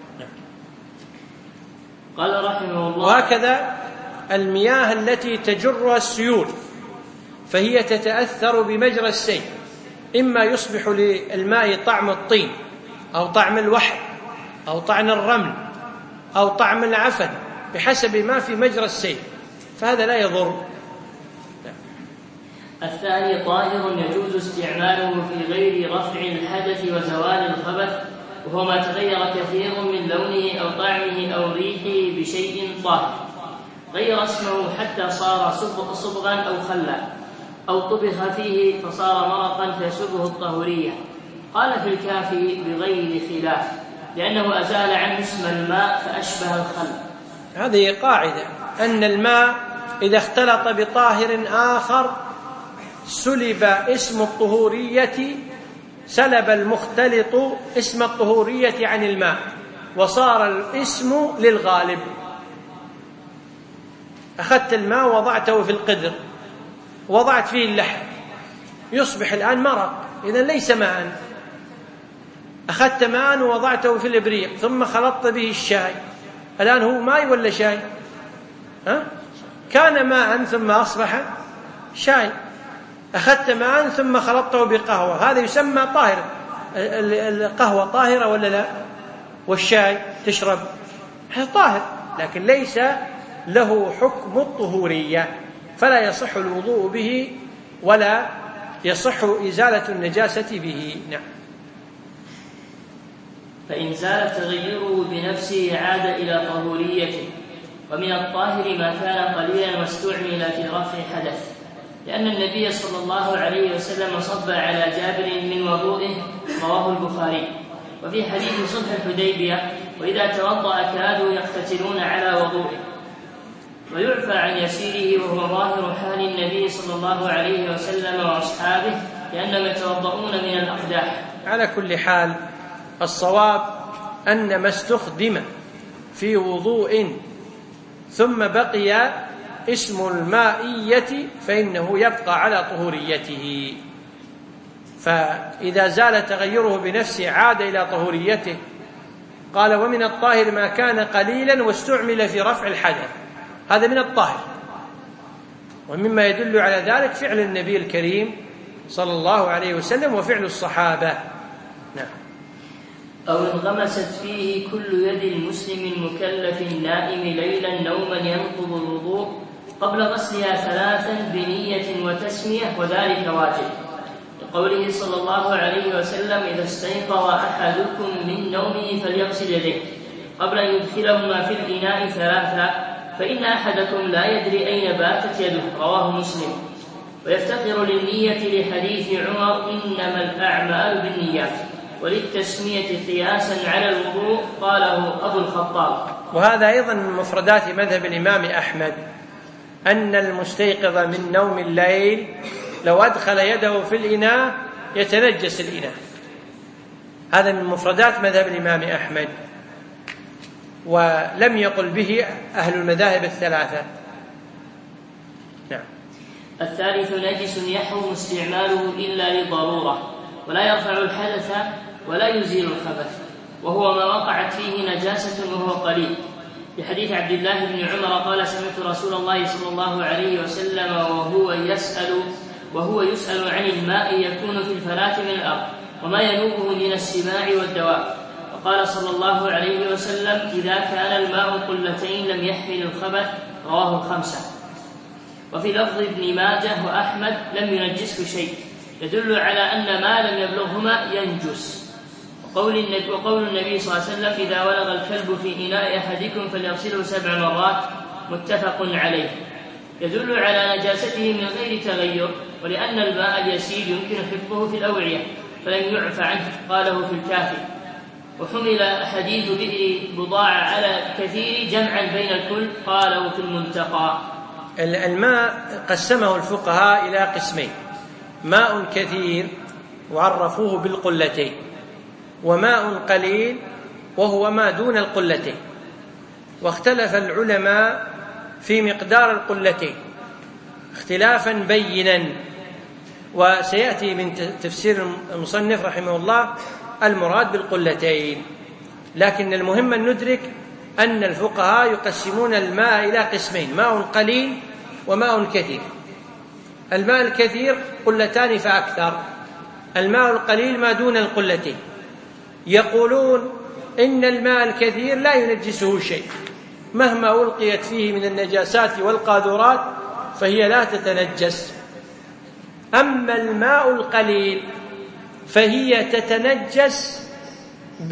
قال رحمه الله: وهكذا المياه التي تجرها السيول فهي تتأثر بمجرى السيل، إما يصبح للماء طعم الطين أو طعم الوحل أو طعم الرمل أو طعم العفن بحسب ما في مجرى السيل، فهذا لا يضر. الثاني: طاهر يجوز استعماله في غير رفع الحدث وزوال الخبث، وهو ما تغير كثير من لونه أو طعمه أو ريحه بشيء طاهر. غير اسمه حتى صار صبغا أو خلا أو طبخ فيه فصار مرقا فيسبه الطهورية. قال في الكافي بغير خلاف لأنه أزال عنه اسم الماء فأشبه الخل. هذه قاعدة أن الماء إذا اختلط بطاهر آخر سلب اسم الطهورية، سلب المختلط اسم الطهورية عن الماء وصار الاسم للغالب. أخذت الماء وضعته في القدر وضعت فيه اللحم يصبح الآن مرق، إذن ليس ماء. أخذت ماء ووضعته في الإبريق ثم خلطت به الشاي، الآن هو ماء ولا شاي؟ ها؟ كان ماء ثم أصبح شاي. أخذت ماء ثم خلطته بقهوة، هذا يسمى طاهر. القهوة طاهرة ولا لا؟ والشاي تشرب هذا طاهر، لكن ليس له حكم الطهورية، فلا يصح الوضوء به ولا يصح إزالة النجاسة به. نعم. فإن زال تغيره بنفسه عاد إلى طهوريته. ومن الطاهر ما كان قليلا واستعمل في رفع حدث، لأن النبي صلى الله عليه وسلم صب على جابر من وضوئه، رواه البخاري. وفي حديث صلح الحديبية وإذا توضأ كادوا يقتتلون على وضوئه. ويعفى عن يسيره وهو ظاهر حال النبي صلى الله عليه وسلم وأصحابه لأنهم يتوضؤون من الأقداح. على كل حال الصواب أن ما استخدم في وضوء ثم بقي اسم المائية فإنه يبقى على طهوريته، فإذا زال تغيره بنفسه عاد إلى طهوريته. قال ومن الطاهر ما كان قليلا واستعمل في رفع الحدث، هذا من الطاهر. ومما يدل على ذلك فعل النبي الكريم صلى الله عليه وسلم وفعل الصحابة. نعم. أو انغمست فيه كل يد المسلم المكلف النائم ليلا نوما ينقض الوضوء قبل غسلها ثلاثا بنية وتسمية، وذلك واجب، لقوله صلى الله عليه وسلم إذا استيقظ أحدكم من نومه فليغسل يديه قبل أن يدخلهما في الإناء ثلاثا، فإن أحدكم لا يدري أين باتت يده، رواه مسلم. ويفتقر للنية لحديث عمر إنما الأعمال بالنيات، وللتسمية قياسا على الوضوء قاله أبو الخطاب. وهذا أيضا من مفردات مذهب الإمام أحمد أن المستيقظ من نوم الليل لو أدخل يده في الإناء يتنجس الإناء، هذا من مفردات مذهب الإمام أحمد، ولم يقل به أهل المذاهب الثلاثة. نعم. الثالث نجس يحرم استعماله إلا لضرورة، ولا يرفع الحدث ولا يزيل الخبث، وهو ما وقعت فيه نجاسة وهو قليل، لحديث عبد الله بن عمر قال سمعت رسول الله صلى الله عليه وسلم وهو يسأل وهو يسأل عن الماء يكون في الفلاة من الأرض وما ينوبه من السباع والدواب، وقال صلى الله عليه وسلم إذا كان الماء قلتين لم يحمل الخبث، رواه الخمسة. وفي لفظ ابن ماجه وأحمد لم ينجسه شيء، يدل على أن ما لم يبلغهما ينجس. وقول النبي, وقول النبي صلى الله عليه وسلم إذا ولغ الكلب في إناء أحدكم فليغسله سبع مرات، متفق عليه، يدل على نجاسته من غير تغير، ولأن الماء اليسير يمكن حفظه في الأوعية فلم يعف عنه، قاله في الكافي. وحمل حديث بئر بضاعة على كثير جمعا بين الكل، قاله في المنتقى. الماء قسمه الفقهاء إلى قسمين: ماء كثير وعرفوه بالقلتين، وماء قليل وهو ما دون القلتين. واختلف العلماء في مقدار القلتين اختلافا بينا، وسيأتي من تفسير المصنف رحمه الله المراد بالقلتين. لكن المهم أن ندرك أن الفقهاء يقسمون الماء إلى قسمين: ماء قليل وماء كثير. الماء الكثير قلتان فأكثر، الماء القليل ما دون القلتين. يقولون إن الماء الكثير لا ينجسه شيء، مهما ألقيت فيه من النجاسات والقاذورات فهي لا تتنجس. أما الماء القليل فهي تتنجس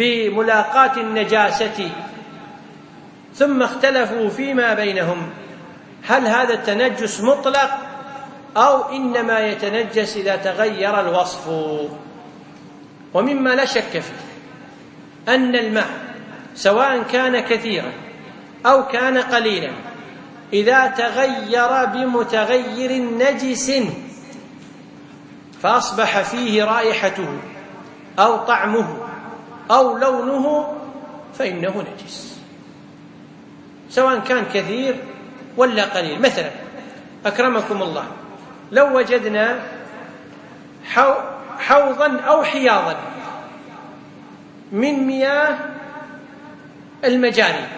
بملاقاة النجاسة. ثم اختلفوا فيما بينهم هل هذا التنجس مطلق أو إنما يتنجس إذا تغير الوصف؟ ومما لا شك فيه أن الماء سواء كان كثيرا أو كان قليلا إذا تغير بمتغير نجس فأصبح فيه رائحته أو طعمه أو لونه فإنه نجس، سواء كان كثير ولا قليل. مثلا أكرمكم الله، لو وجدنا حوضا أو حياضا من مياه المجاري،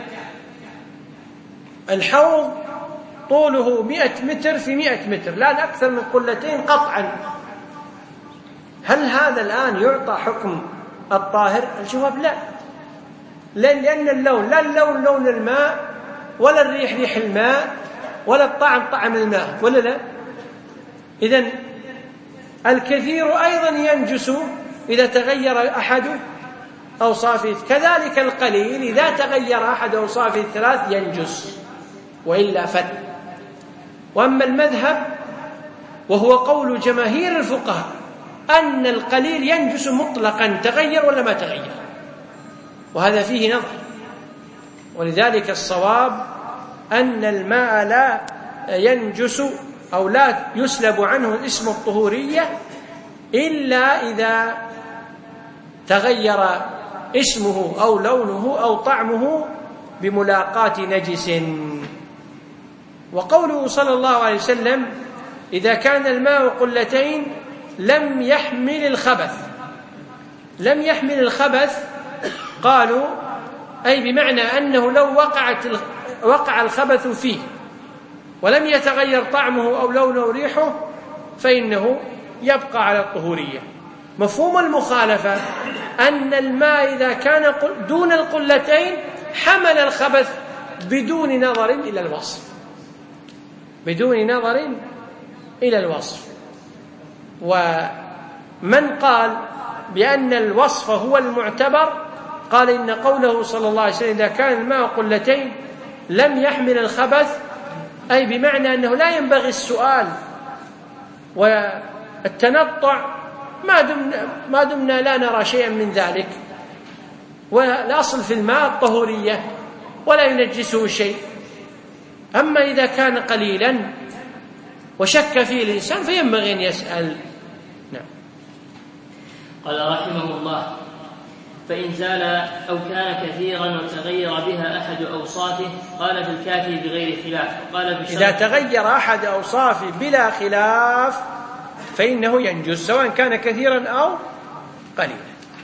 الحوض طوله مئة متر في مئة متر، لا أكثر من قلتين قطعا، هل هذا الآن يعطى حكم الطاهر؟ الجواب لا، لأن اللون لا اللون لون الماء ولا الريح ريح الماء ولا الطعم طعم الماء، ولا لا؟ إذن الكثير أيضا ينجس إذا تغير أحد أوصافه، كذلك القليل إذا تغير أحد أوصافه الثلاث ينجس وإلا فل. وأما المذهب وهو قول جماهير الفقهاء أن القليل ينجس مطلقا، تغير ولا ما تغير، وهذا فيه نظر. ولذلك الصواب أن الماء لا ينجس أو لا يسلب عنه اسم الطهورية إلا إذا تغير اسمه أو لونه أو طعمه بملاقاة نجس. وقوله صلى الله عليه وسلم إذا كان الماء قلتين لم يحمل الخبث، لم يحمل الخبث قالوا أي بمعنى أنه لو وقعت وقع الخبث فيه ولم يتغير طعمه أو لونه أو ريحه فإنه يبقى على الطهورية. مفهوم المخالفة أن الماء إذا كان دون القلتين حمل الخبث بدون نظر إلى الوصف، بدون نظر إلى الوصف. ومن قال بأن الوصف هو المعتبر قال إن قوله صلى الله عليه وسلم إذا كان الماء قلتين لم يحمل الخبث أي بمعنى أنه لا ينبغي السؤال والتنطع ما دمنا, ما دمنا لا نرى شيئا من ذلك، والأصل في الماء الطهورية ولا ينجسه شيء. أما إذا كان قليلا وشك فيه الإنسان فينبغي أن يسأل. نعم. قال رحمه الله فإن زال أو كان كثيرا وتغير بها أحد أوصافه قال في الكافي بغير خلاف. قال إذا تغير أحد أوصافه بلا خلاف فإنه ينجس سواء كان كثيرا أو قليلا.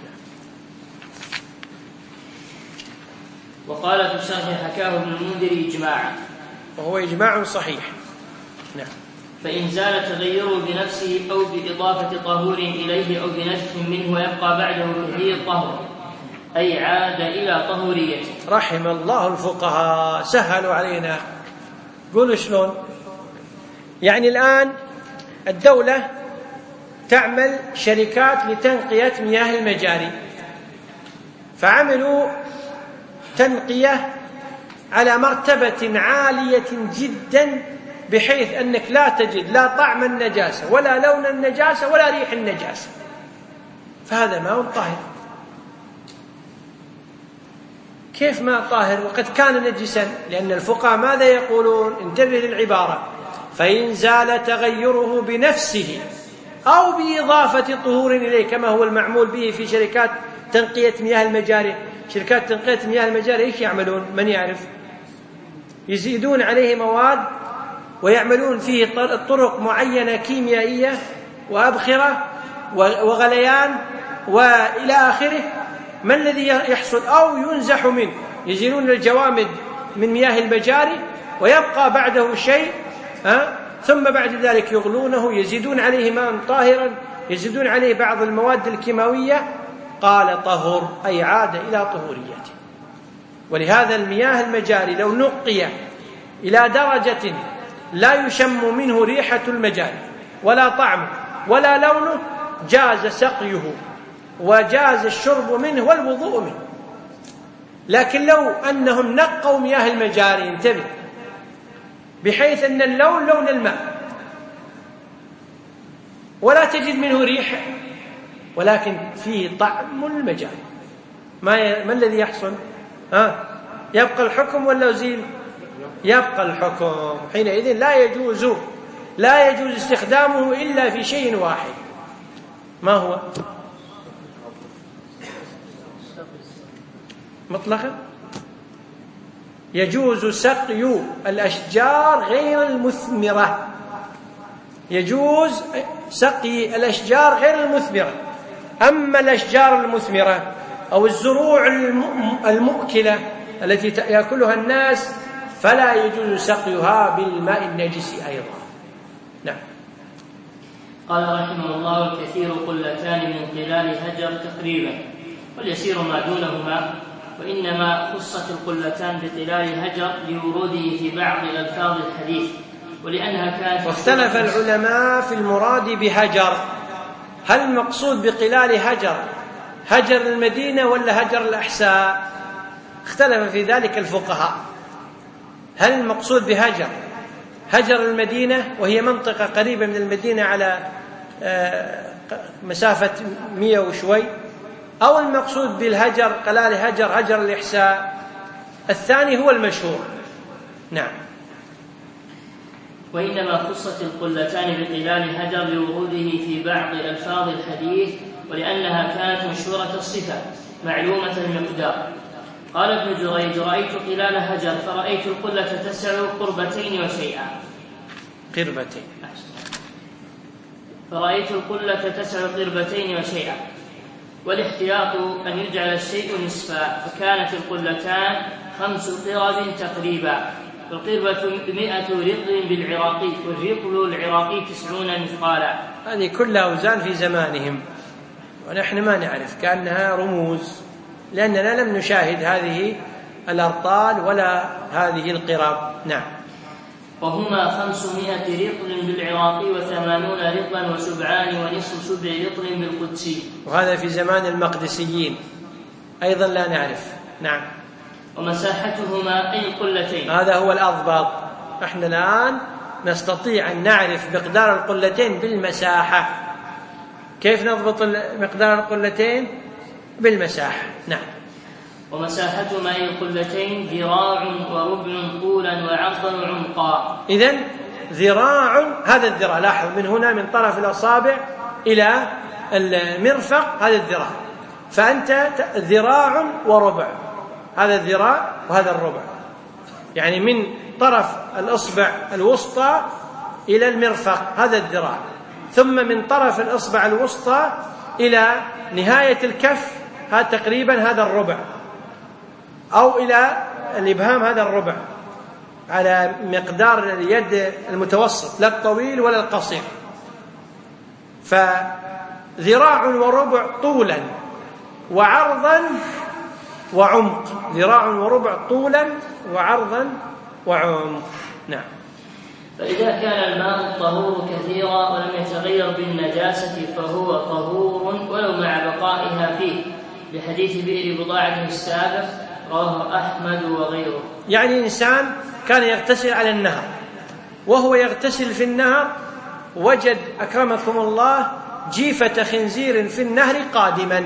وقال في الشرح حكاه ابن المنذر إجماعا، وهو إجماع صحيح. نعم. فإن زال تغيره بنفسه أو بإضافة طهور إليه أو بنفس منه ويبقى بعده كثير طهر أي عاد إلى طهوريته. رحم الله الفقهاء سهلوا علينا. قولوا شلون؟ يعني الآن الدولة تعمل شركات لتنقية مياه المجاري، فعملوا تنقية على مرتبة عالية جدا بحيث أنك لا تجد لا طعم النجاسة ولا لون النجاسة ولا ريح النجاسة، فهذا ماء طاهر. كيف ماء طاهر وقد كان نجسا؟ لأن الفقهاء ماذا يقولون؟ انتبه للعبارة، فإن زال تغيره بنفسه أو بإضافة طهور إليه كما هو المعمول به في شركات تنقية مياه المجاري. شركات تنقية مياه المجاري إيش يعملون؟ من يعرف؟ يزيدون عليه مواد ويعملون فيه طرق معينة كيميائية وأبخرة وغليان وإلى آخره. ما الذي يحصل؟ أو ينزح منه، يزيلون الجوامد من مياه المجاري ويبقى بعده شيء، ها؟ ثم بعد ذلك يغلونه، يزيدون عليه ماء طاهرا، يزيدون عليه بعض المواد الكيماوية. قال طهر أي عاد إلى طهوريته. ولهذا المياه المجاري لو نقي إلى درجة لا يشم منه ريحة المجاري ولا طعمه ولا لونه جاز سقيه وجاز الشرب منه والوضوء منه. لكن لو أنهم نقوا مياه المجاري، انتبه، بحيث أن اللون لون الماء ولا تجد منه ريح، ولكن فيه طعم المجال. ما, ي... ما الذي يحصل؟ ها؟ يبقى الحكم ولا يزيل؟ يبقى الحكم. حينئذ لا يجوز لا يجوز استخدامه إلا في شيء واحد. ما هو؟ مطلقا يجوز سقي الأشجار غير المثمرة، يجوز سقي الأشجار غير المثمرة. أما الأشجار المثمرة أو الزروع المؤكلة التي يأكلها الناس فلا يجوز سقيها بالماء النجس أيضا. نعم. قال رحمه الله: الكثير قلتان من قلال هجر تقريبا، واليسير ما دونهما، وإنما خصت القلتان بقلال هجر لوروده في بعض ألفاظ الحديث، ولأنها كانت. واختلف العلماء في المراد بهجر، هل المقصود بقلال هجر هجر المدينة ولا هجر الأحساء؟ اختلف في ذلك الفقهاء. هل المقصود بهجر هجر المدينة وهي منطقة قريبة من المدينة على مسافة مئة وشوي، أو المقصود بالهجر قلال هجر هجر الإحساء؟ الثاني هو المشهور. نعم. وإنما خصت القلتان بقلال هجر لوروده في بعض ألفاظ الحديث، ولأنها كانت مشهورة الصفة معلومة المقدار. قال ابن جريج: رأيت قلال هجر فرأيت القلة تسع قربتين وشيئا. قربتين. فرأيت القلة تسع قربتين وشيئا، والاحتياط أن يجعل الشيء نصفا، فكانت القلتان خمس قرب تقريبا، والقربة مئة رطل بالعراقي، والرطل العراقي تسعون مثقالا. هذه كلها أوزان في زمانهم ونحن ما نعرف، كأنها رموز، لأننا لم نشاهد هذه الأرطال ولا هذه القراب. نعم. وهما خمسمائة رطل بالعراقي وثمانون رطلا وسبعان ونصف سبع رطل بالقدسي، وهذا في زمان المقدسيين أيضا لا نعرف. نعم. ومساحتهما أي قلتين. هذا هو الأضبط. احنا الآن نستطيع أن نعرف مقدار القلتين بالمساحة. كيف نضبط مقدار القلتين؟ بالمساحة. نعم. ومساحتهما أي القلتين ذراع وربع طولا وعرضا وعمقا. إذن ذراع، هذا الذراع، لاحظ من هنا من طرف الأصابع إلى المرفق هذا الذراع، فأنت ذراع وربع، هذا الذراع وهذا الربع، يعني من طرف الأصبع الوسطى إلى المرفق هذا الذراع، ثم من طرف الأصبع الوسطى إلى نهاية الكف هذا تقريبا هذا الربع، أو إلى الإبهام هذا الربع، على مقدار اليد المتوسط، لا الطويل ولا القصير. فذراع وربع طولا وعرضا وعمق، ذراع وربع طولا وعرضا وعمق. نعم. فإذا كان الماء الطهور كثيرا ولم يتغير بالنجاسة فهو طهور ولو مع بقائها فيه، لحديث بئر بضاعة السابق رواه أحمد وغيره. يعني إنسان كان يغتسل على النهر، وهو يغتسل في النهر وجد أكرمكم الله جيفة خنزير في النهر قادما،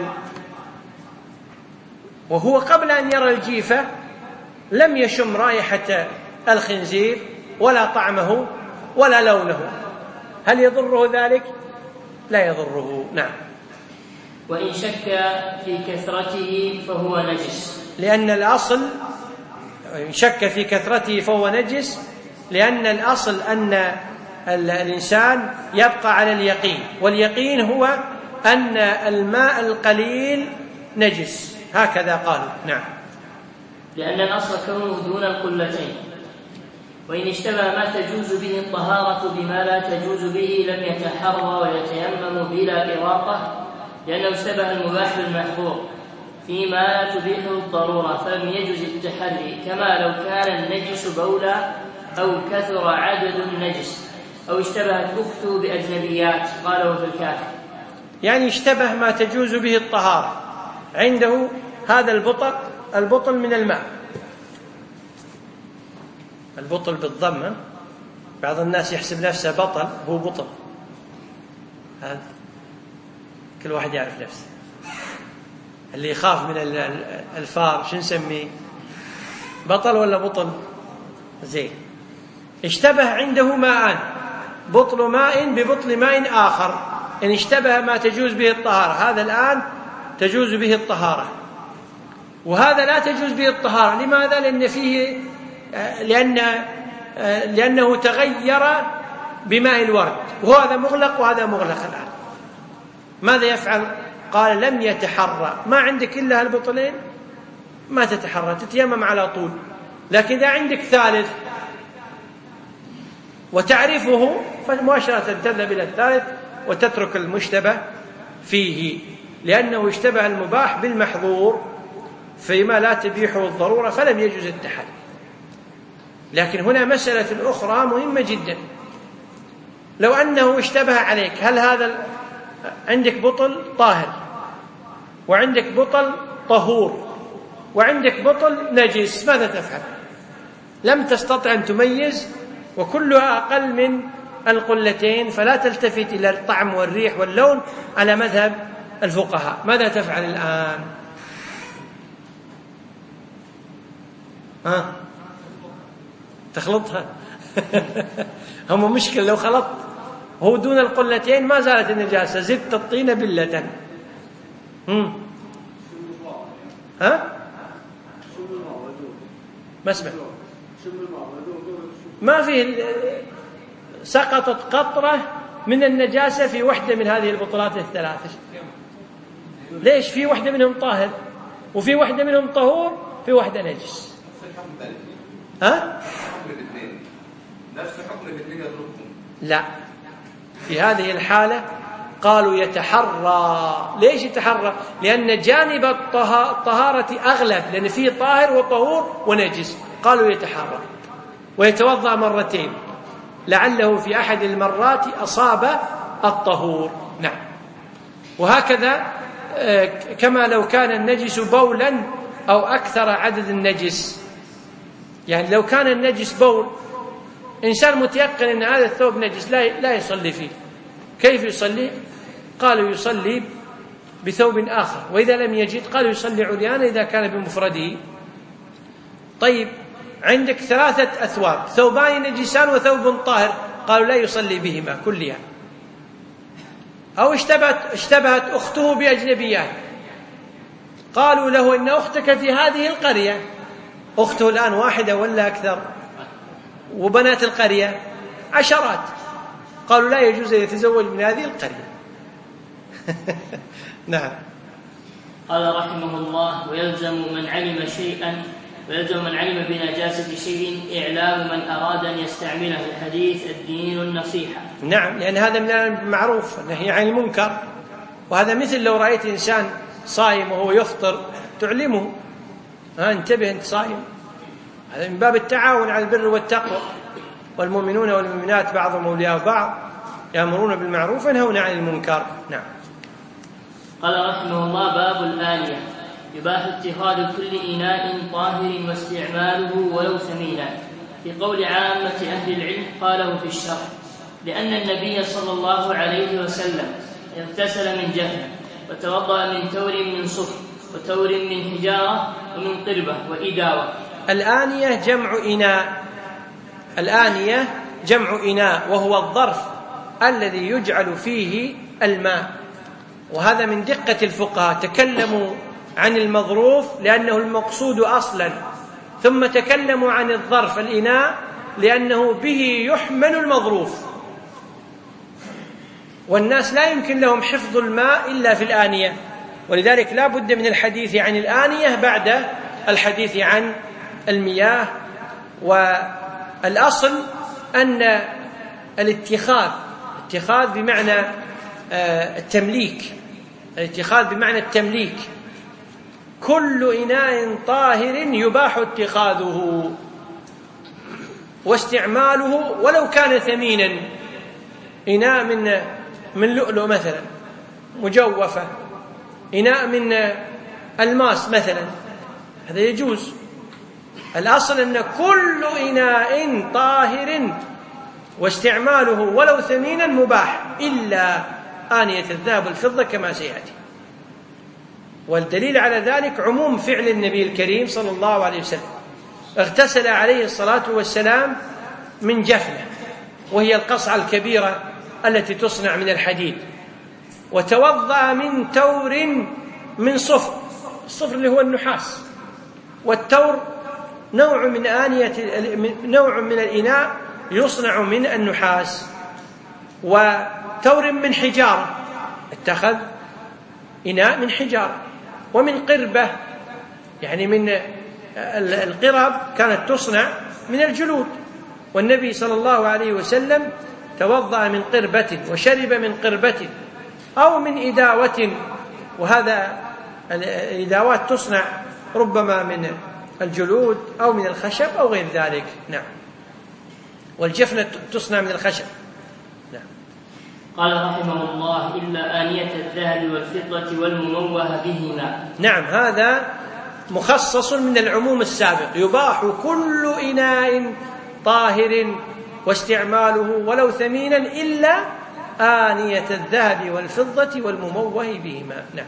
وهو قبل أن يرى الجيفة لم يشم رائحة الخنزير ولا طعمه ولا لونه، هل يضره ذلك؟ لا يضره. نعم. وإن شك في كثرته فهو نجس، لأن الأصل شك في كثرته فهو نجس، لأن الأصل أن الإنسان يبقى على اليقين، واليقين هو أن الماء القليل نجس، هكذا قالوا. نعم. لأن الأصل كونه دون القلتين. وإن اشتبه ما تجوز به الطهارة بما لا تجوز به لم يتحرى ويتيمم بلا إراقة، لأنه اشتبه المباح بالمحظور فيما لا تبيحه الضرورة، فلم يجوز التحري، كما لو كان النجس بولا أو كثر عدد النجس، أو اشتبهت أخته بأجنبيات، قاله في الكافي. يعني اشتبه ما تجوز به الطهارة، عنده هذا البطل البطل من الماء، البطل بالضمة بعض الناس يحسب نفسه بطل، هو بطل. هذا كل واحد يعرف نفسه. اللي يخاف من الفار شو نسميه؟ بطل ولا بطل؟ زين. اشتبه عنده ماء، بطل ماء ببطل ماء آخر، إن اشتبه ما تجوز به الطهارة، هذا الآن تجوز به الطهارة وهذا لا تجوز به الطهارة. لماذا؟ لأن فيه لأن لأنه تغير بماء الورد، وهذا مغلق وهذا مغلق. الآن ماذا يفعل؟ قال لم يتحرى. ما عندك إلا هالبطلين ما تتحرى، تتيمم على طول. لكن إذا عندك ثالث وتعرفه فمباشرة تذهب إلى الثالث وتترك المشتبه فيه، لأنه اشتبه المباح بالمحظور فيما لا تبيحه الضرورة فلم يجوز التحري. لكن هنا مسألة أخرى مهمة جدا. لو أنه اشتبه عليك، هل هذا عندك بطل طاهر وعندك بطل طهور وعندك بطل نجس، ماذا تفعل؟ لم تستطع أن تميز وكلها أقل من القلتين، فلا تلتفت إلى الطعم والريح واللون على مذهب الفقهاء. ماذا تفعل الآن؟ ها؟ تخلطها. هم مشكلة لو خلطت هو دون القلتين ما زالت النجاسة، زدت الطين بلة. هم. ها؟ ما اسمع. ما فيه، سقطت قطرة من النجاسة في وحدة من هذه البطلات الثلاثة. ليش؟ في وحدة منهم طاهر وفي وحدة منهم طهور، في وحدة نجس. ها؟ نفس حكم الاثنين يضربهم؟ لا، في هذه الحالة قالوا يتحرى. ليش يتحرى؟ لأن جانب الطهارة أغلب، لأن فيه طاهر وطهور ونجس. قالوا يتحرى ويتوضأ مرتين لعله في أحد المرات أصاب الطهور. نعم. وهكذا كما لو كان النجس بولا أو أكثر عدد النجس. يعني لو كان النجس بول، إنسان متيقن أن هذا الثوب نجس لا لا يصلي فيه، كيف يصلي؟ قالوا يصلي بثوب آخر، وإذا لم يجد قالوا يصلي عريانا إذا كان بمفرده. طيب عندك ثلاثة أثواب، ثوبان نجسان وثوب طاهر، قالوا لا يصلي بهما كلها. أو اشتبهت, اشتبهت أخته بأجنبيات، قالوا له إن أختك في هذه القرية. أخته الآن واحدة ولا أكثر؟ وبنات القرية عشرات. قالوا لا يجوز أن يتزوج من هذه القرية. نعم. قال رحمه الله: ويلزم من علم شيئا ويلزم من علم بنجاسة شيء إعلام من أراد أن يستعمله الحديث الدين النصيحة. نعم، لأن هذا من المعروف النهي عن المنكر، وهذا مثل لو رأيت إنسان صائم وهو يفطر تعلمه: ها انتبه أنت صائم. هذا من باب التعاون على البر والتقوى، والمؤمنون والمؤمنات بعضهم أولياء بعض يأمرون بالمعروف وينهون عن المنكر. نعم. قال رحمه الله: باب الآنية. يباح اتخاذ كل إناء طاهر واستعماله ولو ثمينا، في قول عامة أهل العلم قاله في الشرح، لأن النبي صلى الله عليه وسلم اغتسل من جهل وتوضأ من تور من صفر وتور من حجارة ومن قربة وإداوة. الآنية جمع إناء. الآنية جمع إناء، وهو الظرف الذي يجعل فيه الماء. وهذا من دقة الفقهاء، تكلموا عن المظروف لأنه المقصود أصلا، ثم تكلموا عن الظرف الإناء لأنه به يحمل المظروف. والناس لا يمكن لهم حفظ الماء إلا في الآنية، ولذلك لا بد من الحديث عن الآنية بعد الحديث عن المياه. والأصل أن الاتخاذ اتخاذ بمعنى التمليك، الاتخاذ بمعنى التمليك. كل إناء طاهر يباح اتخاذه واستعماله ولو كان ثمينا. إناء من من لؤلؤ مثلا مجوفة، إناء من الماس مثلا، هذا يجوز. الأصل أن كل إناء طاهر واستعماله ولو ثمينا مباح إلا آنية الذهب والفضة كما سيأتي. والدليل على ذلك عموم فعل النبي الكريم صلى الله عليه وسلم، اغتسل عليه الصلاة والسلام من جفنة، وهي القصعة الكبيرة التي تصنع من الحديد، وتوضأ من تور من صفر، الصفر اللي هو النحاس، والتور نوع من آنية نوع من الإناء يصنع من النحاس، وتور من حجارة، اتخذ إناء من حجارة، ومن قربة، يعني من القرب كانت تصنع من الجلود، والنبي صلى الله عليه وسلم توضأ من قربة وشرب من قربة أو من إداوة، وهذا الإداوات تصنع ربما من الجلود أو من الخشب أو غير ذلك. نعم. والجفنة تصنع من الخشب. نعم. قال رحمه الله: إلا آنية الذهب والفضة والمموه بهما. نعم، هذا مخصص من العموم السابق، يباح كل إناء طاهر واستعماله ولو ثمينا إلا آنية الذهب والفضة والمموه بهما. نعم.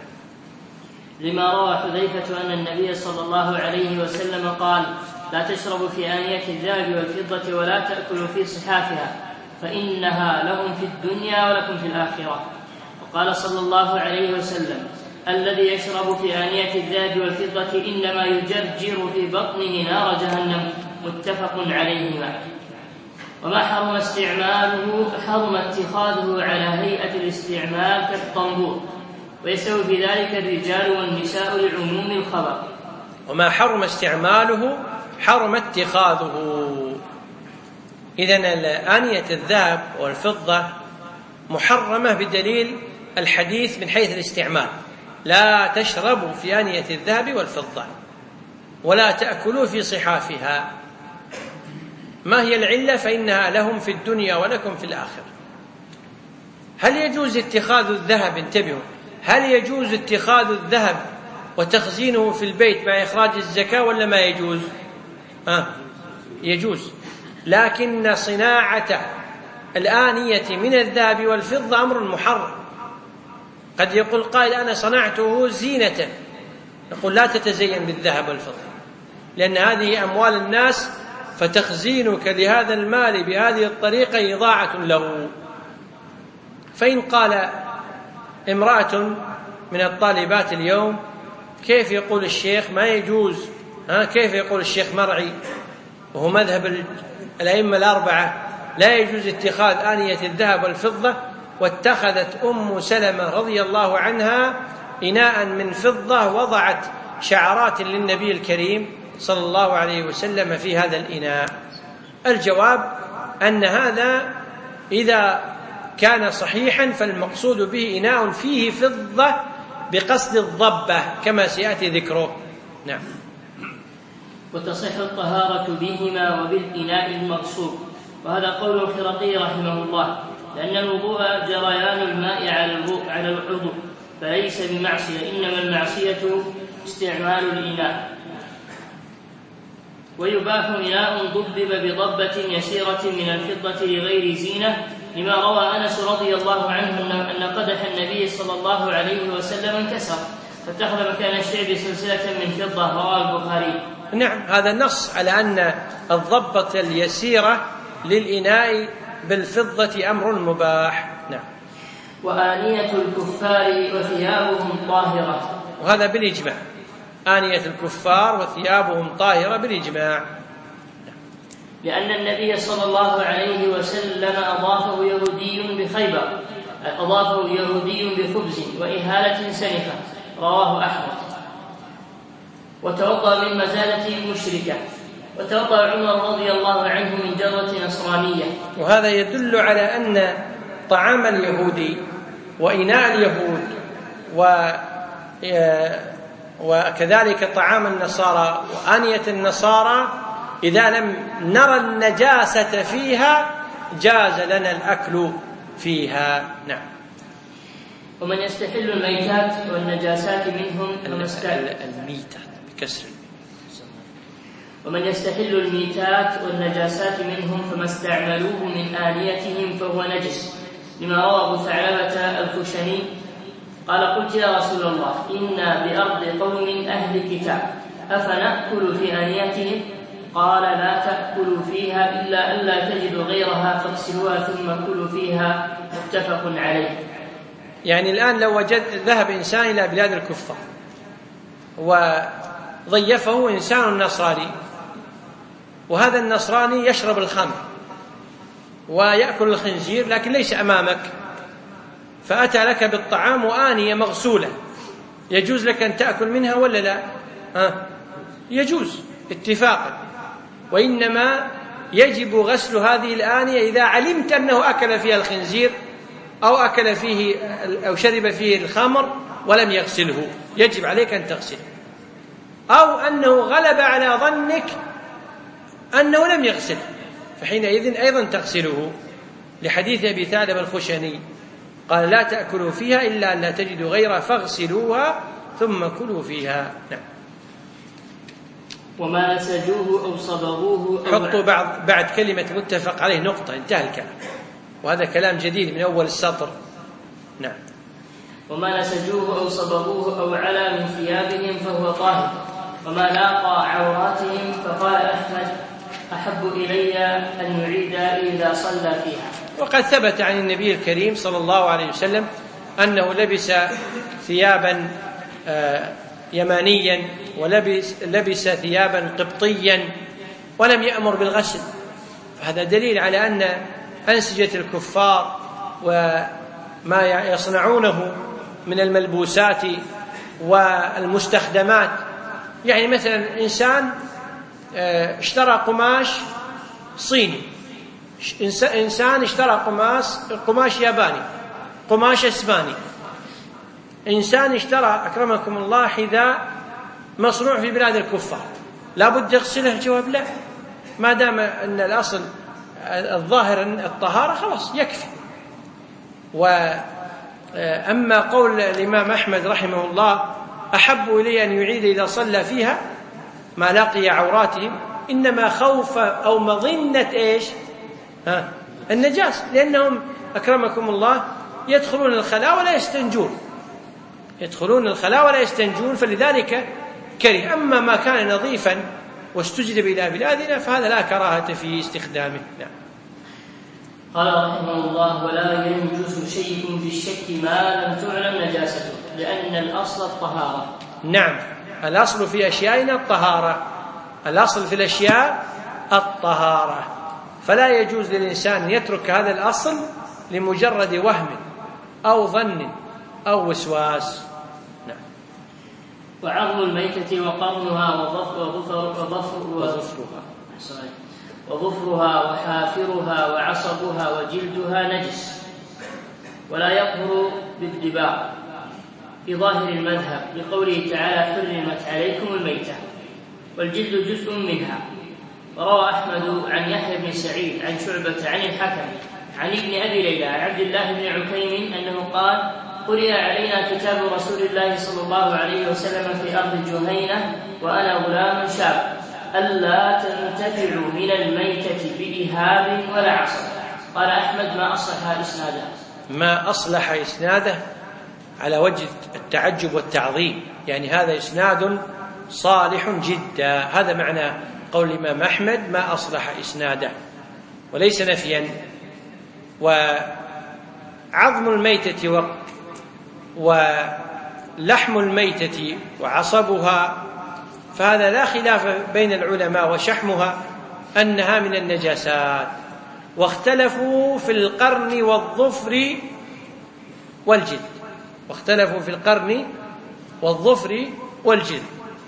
لما روى حذيفة أن النبي صلى الله عليه وسلم قال: لا تشربوا في آنية الذهب والفضة ولا تأكلوا في صحافها فإنها لهم في الدنيا ولكم في الآخرة. وقال صلى الله عليه وسلم: الذي يشرب في آنية الذهب والفضة إنما يجرجر في بطنه نار جهنم. متفق عليهما. وما حرم استعماله حرم اتخاذه على هيئة الاستعمال كالطنبور، ويستوي في ذلك الرجال والنساء لعموم الخبر. وما حرم استعماله حرم اتخاذه. إذن آنية الذهب والفضة محرمة بدليل الحديث من حيث الاستعمال: لا تشربوا في آنية الذهب والفضة ولا تأكلوا في صحافها. ما هي العلة؟ فإنها لهم في الدنيا ولكم في الآخرة. هل يجوز اتخاذ الذهب؟ انتبهوا، هل يجوز اتخاذ الذهب وتخزينه في البيت مع إخراج الزكاة ولا ما يجوز؟ آه يجوز، لكن صناعة الآنية من الذهب والفضة أمر محرم. قد يقول قائل: أنا صنعته زينة، نقول: لا تتزين بالذهب والفضة، لأن هذه أموال الناس، فتخزينك لهذا المال بهذه الطريقة إضاعة له. فإن قال امرأة من الطالبات اليوم: كيف يقول الشيخ ما يجوز؟ ها كيف يقول الشيخ مرعي وهو مذهب الأئمة الأربعة لا يجوز اتخاذ آنية الذهب والفضة؟ واتخذت أم سلمة رضي الله عنها إناء من فضة، وضعت شعرات للنبي الكريم صلى الله عليه وسلم في هذا الإناء. الجواب أن هذا إذا كان صحيحا فالمقصود به إناء فيه فضة بقصد الضبة كما سيأتي ذكره. نعم. وتصح الطهارة بهما وبالإناء المغصوب، وهذا قول الخرقي رحمه الله، لأن الوضوء جريان الماء على العضو فليس بمعصية، إنما المعصية استعمال الإناء. ويباح إناء ضبب بضبة يسيرة من الفضة لغير زينة، لما روى أنس رضي الله عنه أن قدح النبي صلى الله عليه وسلم انكسر فاتخذ مكان الشعب سلسلة من فضة، رواه البخاري. نعم، هذا نص على أن الضبة اليسيرة للإناء بالفضة أمر مباح. نعم. وآنية الكفار وثيابهم طاهرة، وهذا بالإجماع، آنية الكفار وثيابهم طاهرة بالإجماع، لأن النبي صلى الله عليه وسلم أضافه يهودي بخيبر، أضافه يهودي بخبز وإهالة سنفة، رواه أحمد. وتوضأ من مزالة مشركة، وتوضأ عمر رضي الله عنه من جرة نصرانية. وهذا يدل على أن طعام اليهودي وإناء اليهود و وكذلك طعام النصارى وآنية النصارى إذا لم نرى النجاسة فيها جاز لنا الأكل فيها. نعم. ومن يستحل الميتات والنجاسات منهم الميتات بكسر ومن يستحل الميتات والنجاسات منهم فما استعملوه من آنيتهم فهو نجس، لما روى أبو ثعلبة الخشني قال قلت يا رسول الله إنا بأرض قوم أهل كتاب أفنأكل في آنيتهم؟ قال لا تأكلوا فيها إلا ألا تجدوا غيرها فاغسلوها ثم كلوا فيها، متفق عليه. يعني الآن لو وجد ذهب إنسان إلى بلاد الكفار وضيفه إنسان نصراني، وهذا النصراني يشرب الخمر ويأكل الخنزير لكن ليس أمامك، فأتى لك بالطعام وآنية مغسولة، يجوز لك أن تأكل منها ولا لا؟ ها؟ يجوز اتفاقا، وإنما يجب غسل هذه الآنية إذا علمت أنه أكل فيها الخنزير أو أكل فيه أو شرب فيه الخمر ولم يغسله، يجب عليك أن تغسله، أو أنه غلب على ظنك أنه لم يغسله، فحينئذ أيضا تغسله، لحديث أبي ثعلبة الخشني قال لا تأكلوا فيها إلا أن لا تجدوا غيرها فاغسلوها ثم كلوا فيها. نعم. وما نسجوه أو صبغوه أو حطوا بعد, بعد كلمة متفق عليه نقطة، انتهى الكلام، وهذا كلام جديد من أول السطر. نعم. وما نسجوه أو صبغوه أو علا من ثيابهم فهو طاهر، وما لاقى عوراتهم فقال أحمد أحب إلي أن يعيد إذا صلى فيها. وقد ثبت عن النبي الكريم صلى الله عليه وسلم أنه لبس ثيابا يمانيا ولبس لبس ثيابا قبطيا ولم يأمر بالغسل، فهذا دليل على أن أنسجة الكفار وما يصنعونه من الملبوسات والمستخدمات، يعني مثلا إنسان اشترى قماش صيني، إنسان اشترى قماش قماش ياباني، قماش اسباني، إنسان اشترى أكرمكم الله حذاء مصنوع في بلاد الكفار، لا بد يغسله؟ الجواب لا، ما دام أن الأصل الظاهر الطهارة خلاص يكفي. وأما قول الإمام أحمد رحمه الله أحب إلي أن يعيد إذا صلى فيها ما لقي عوراتهم، إنما خوف أو مظنة إيش؟ ها؟ النجاس، لأنهم أكرمكم الله يدخلون الخلاء ولا يستنجون، يدخلون الخلاء ولا يستنجون، فلذلك كره. أما ما كان نظيفا واستجلب إلى بلادنا فهذا لا كراهة في استخدامه. نعم. قال رحمه الله ولا ينجس شيء بالشك ما لم تعلم نجاسته، لأن الأصل الطهارة. نعم، الأصل في أشيائنا الطهارة، الأصل في الأشياء الطهارة، فلا يجوز للإنسان يترك هذا الأصل لمجرد وهم أو ظن أو وسواس. نعم. وعظم الميتة وقرنها وظفر وظفرها وظفرها وحافرها وعصبها وجلدها نجس، ولا يطهر بالدباغ في ظاهر المذهب، لقوله تعالى حرمت عليكم الميتة، والجلد جزء منها. وروى أحمد عن يحيى بن سعيد عن شعبة عن الحكم عن ابن أبي ليلى عن عبد الله بن عكيم أنه قال قرئ علينا كتاب رسول الله صلى الله عليه وسلم في أرض جهينة وأنا غلام شاب ألا تنتفعوا من الميتة بإهاب ولا عصب. قال أحمد ما أصلح إسناده، ما أصلح إسناده على وجه التعجب والتعظيم، يعني هذا إسناد صالح جدا، هذا معنى قول الإمام أحمد ما أصلح إسناده، وليس نفيا. وعظم الميتة و... ولحم الميتة وعصبها فهذا لا خلاف بين العلماء، وشحمها أنها من النجاسات، واختلفوا في القرن والظفر والجلد، واختلفوا في القرن والظفر والجلد.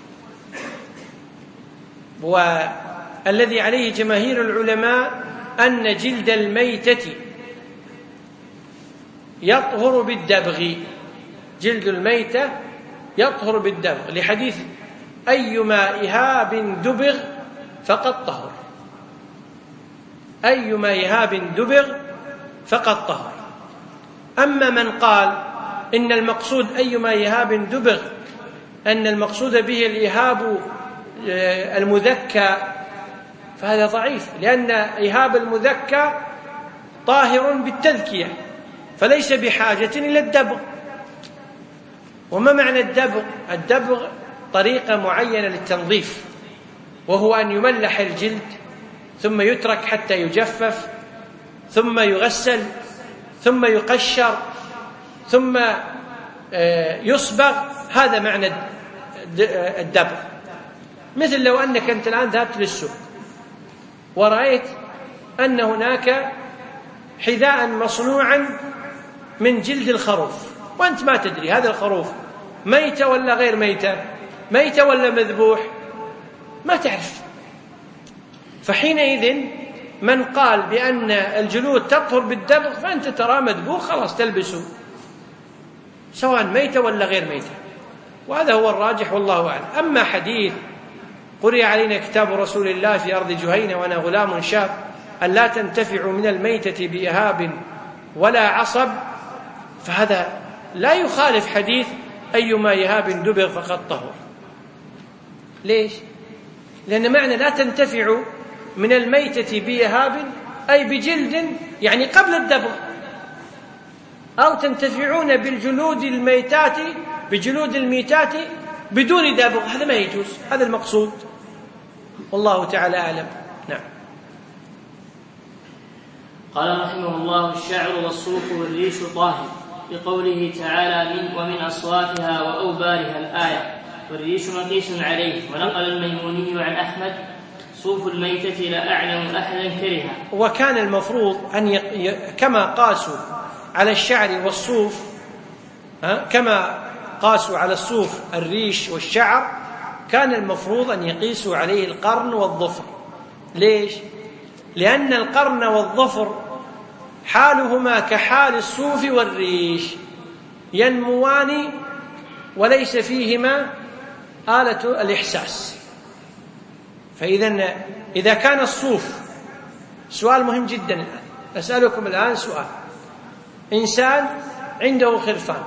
والذي عليه جماهير العلماء أن جلد الميتة يطهر بالدبغ، جلد الميتة يطهر بالدبغ، لحديث أيما إهاب دبغ فقد طهر، أيما إهاب دبغ فقد طهر. أما من قال إن المقصود أيما إهاب دبغ أن المقصود به الإهاب المذكى فهذا ضعيف، لأن إهاب المذكى طاهر بالتذكية فليس بحاجة إلى الدبغ. وما معنى الدبغ؟ الدبغ طريقة معينة للتنظيف، وهو أن يملح الجلد ثم يترك حتى يجفف ثم يغسل ثم يقشر ثم يصبغ. هذا معنى الدبغ. مثل لو أنك أنت الآن ذهبت للسوق ورأيت أن هناك حذاء مصنوعا من جلد الخروف وأنت ما تدري هذا الخروف ميتة ولا غير ميتة، ميتة ولا مذبوح، ما تعرف. فحينئذ من قال بأن الجلود تطهر بالدبغ فأنت ترى مذبوح خلاص تلبسه سواء ميتة ولا غير ميتة، وهذا هو الراجح والله أعلم. أما حديث قرئ علينا كتاب رسول الله في أرض جهينة وأنا غلام شاب أن لا تنتفع من الميتة بإهاب ولا عصب، فهذا لا يخالف حديث أيما إهاب دبغ فقد طهر. ليش؟ لأن معنى لا تنتفع من الميتة بإهاب أي بجلد يعني قبل الدبغ، أو تنتفعون بالجلود الميتات بجلود الميتات بدون دبغ، هذا ما يجوز، هذا المقصود والله تعالى أعلم. نعم. قال رحمه الله: الشعر والصوف والريش طاهر، بقوله تعالى: من ومن أصوافها وأوبارها الآية. والريش مقيس عليه. ونقل الميموني عن أحمد: صوف الميتة لا أعلم أحدا كرها. وكان المفروض أن ي... كما قاسوا على الشعر والصوف، ها؟ كما قاسوا على الصوف الريش والشعر، كان المفروض أن يقيسوا عليه القرن والظفر. ليش؟ لأن القرن والظفر حالهما كحال الصوف والريش، ينموان وليس فيهما آلة الإحساس. فإذا إذا كان الصوف، سؤال مهم جدا الآن أسألكم الآن سؤال: إنسان عنده خرفان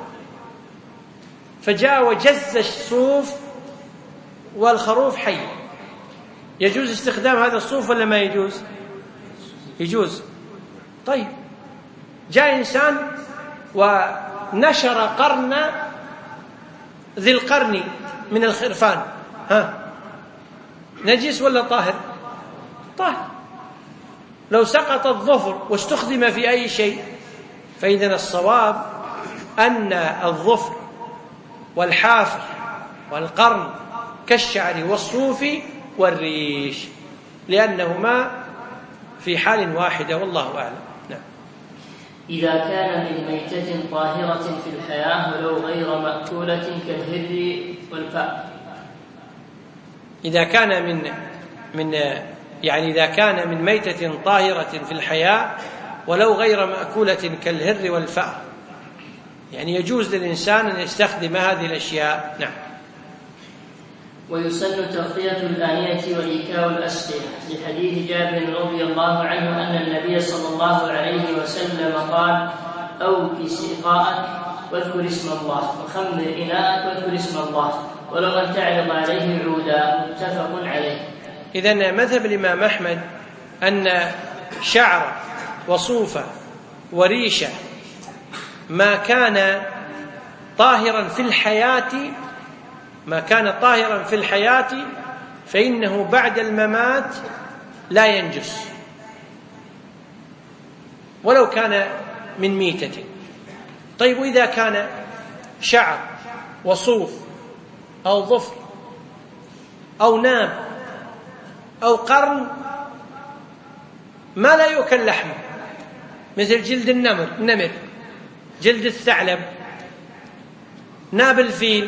فجاء وجز الصوف والخروف حي، يجوز استخدام هذا الصوف ولا ما يجوز؟ يجوز. طيب جاء إنسان ونشر قرن ذي القرن من الخرفان، ها نجس ولا طاهر؟ طاهر. لو سقط الظفر واستخدم في أي شيء فإذا الصواب أن الظفر والحافر والقرن كالشعر والصوف والريش، لأنهما في حال واحدة والله أعلم. نعم. إذا كان من ميتة طاهرة في الحياة ولو غير مأكولة كالهر والفأر. إذا كان من من يعني إذا كان من ميتة طاهرة في الحياة ولو غير مأكولة كالهر والفأر، يعني يجوز للإنسان أن يستخدم هذه الأشياء. نعم. ويسن تغطية الآنية وإيكاء الأسقية، لحديث جابر رضي الله عنه أن النبي صلى الله عليه وسلم قال: أوك سقاءك واذكر اسم الله، وخمر إناءك واذكر اسم الله، ولو أن تعرض عليه عودا. متفق عليه. إذن مذهب الإمام أحمد أن شعر وصوف وريشة ما كان طاهرا في الحياة ما كان طاهرا في الحياة فإنه بعد الممات لا ينجس ولو كان من ميتة. طيب وإذا كان شعر وصوف أو ظفر أو ناب أو قرن ما لا يؤكل لحمه، مثل جلد النمر النمر جلد الثعلب، ناب الفيل،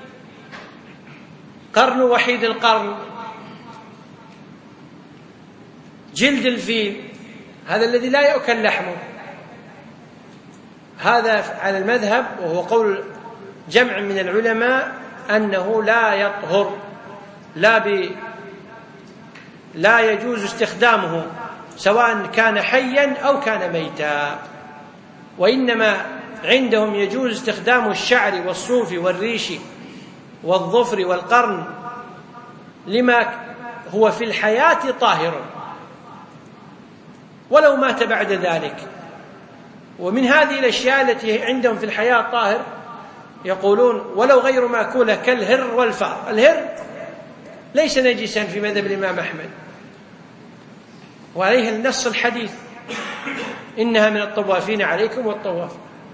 قرن وحيد القرن، جلد الفيل، هذا الذي لا يؤكل لحمه، هذا على المذهب وهو قول جمع من العلماء أنه لا يطهر، لا ب لا يجوز استخدامه سواء كان حيا أو كان ميتا، وإنما عندهم يجوز استخدام الشعر والصوف والريش والظفر والقرن لما هو في الحياة طاهر ولو مات بعد ذلك. ومن هذه الأشياء التي عندهم في الحياة طاهر يقولون ولو غير مأكولة كالهر والفأر. الهر ليس نجسا في مذهب الإمام أحمد، وعليه النص الحديث إنها من الطوافين عليكم والطواف.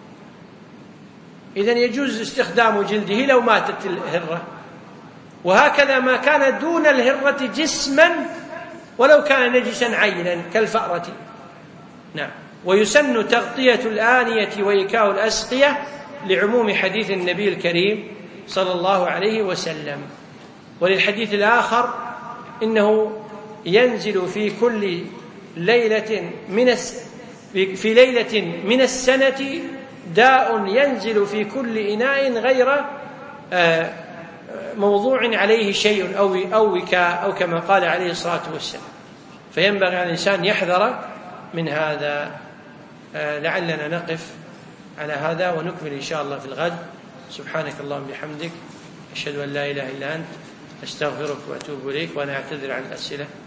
إذن يجوز استخدام جلده لو ماتت الهرة. وهكذا ما كان دون الهرة جسما ولو كان نجسا عينا كالفأرة. نعم. ويسن تغطية الآنية وإيكاء الأسقية لعموم حديث النبي الكريم صلى الله عليه وسلم. وللحديث الآخر إنه ينزل في كل ليلة من الس... في ليلة من السنة داء ينزل في كل إناء غير موضوع عليه شيء أو أو وكاء أو كما قال عليه الصلاة والسلام. فينبغي على الإنسان يحذر من هذا. لعلنا نقف على هذا ونكمل إن شاء الله في الغد. سبحانك اللهم بحمدك، أشهد أن لا إله إلا أنت، أستغفرك وأتوب إليك. وأنا أعتذر عن الأسئلة.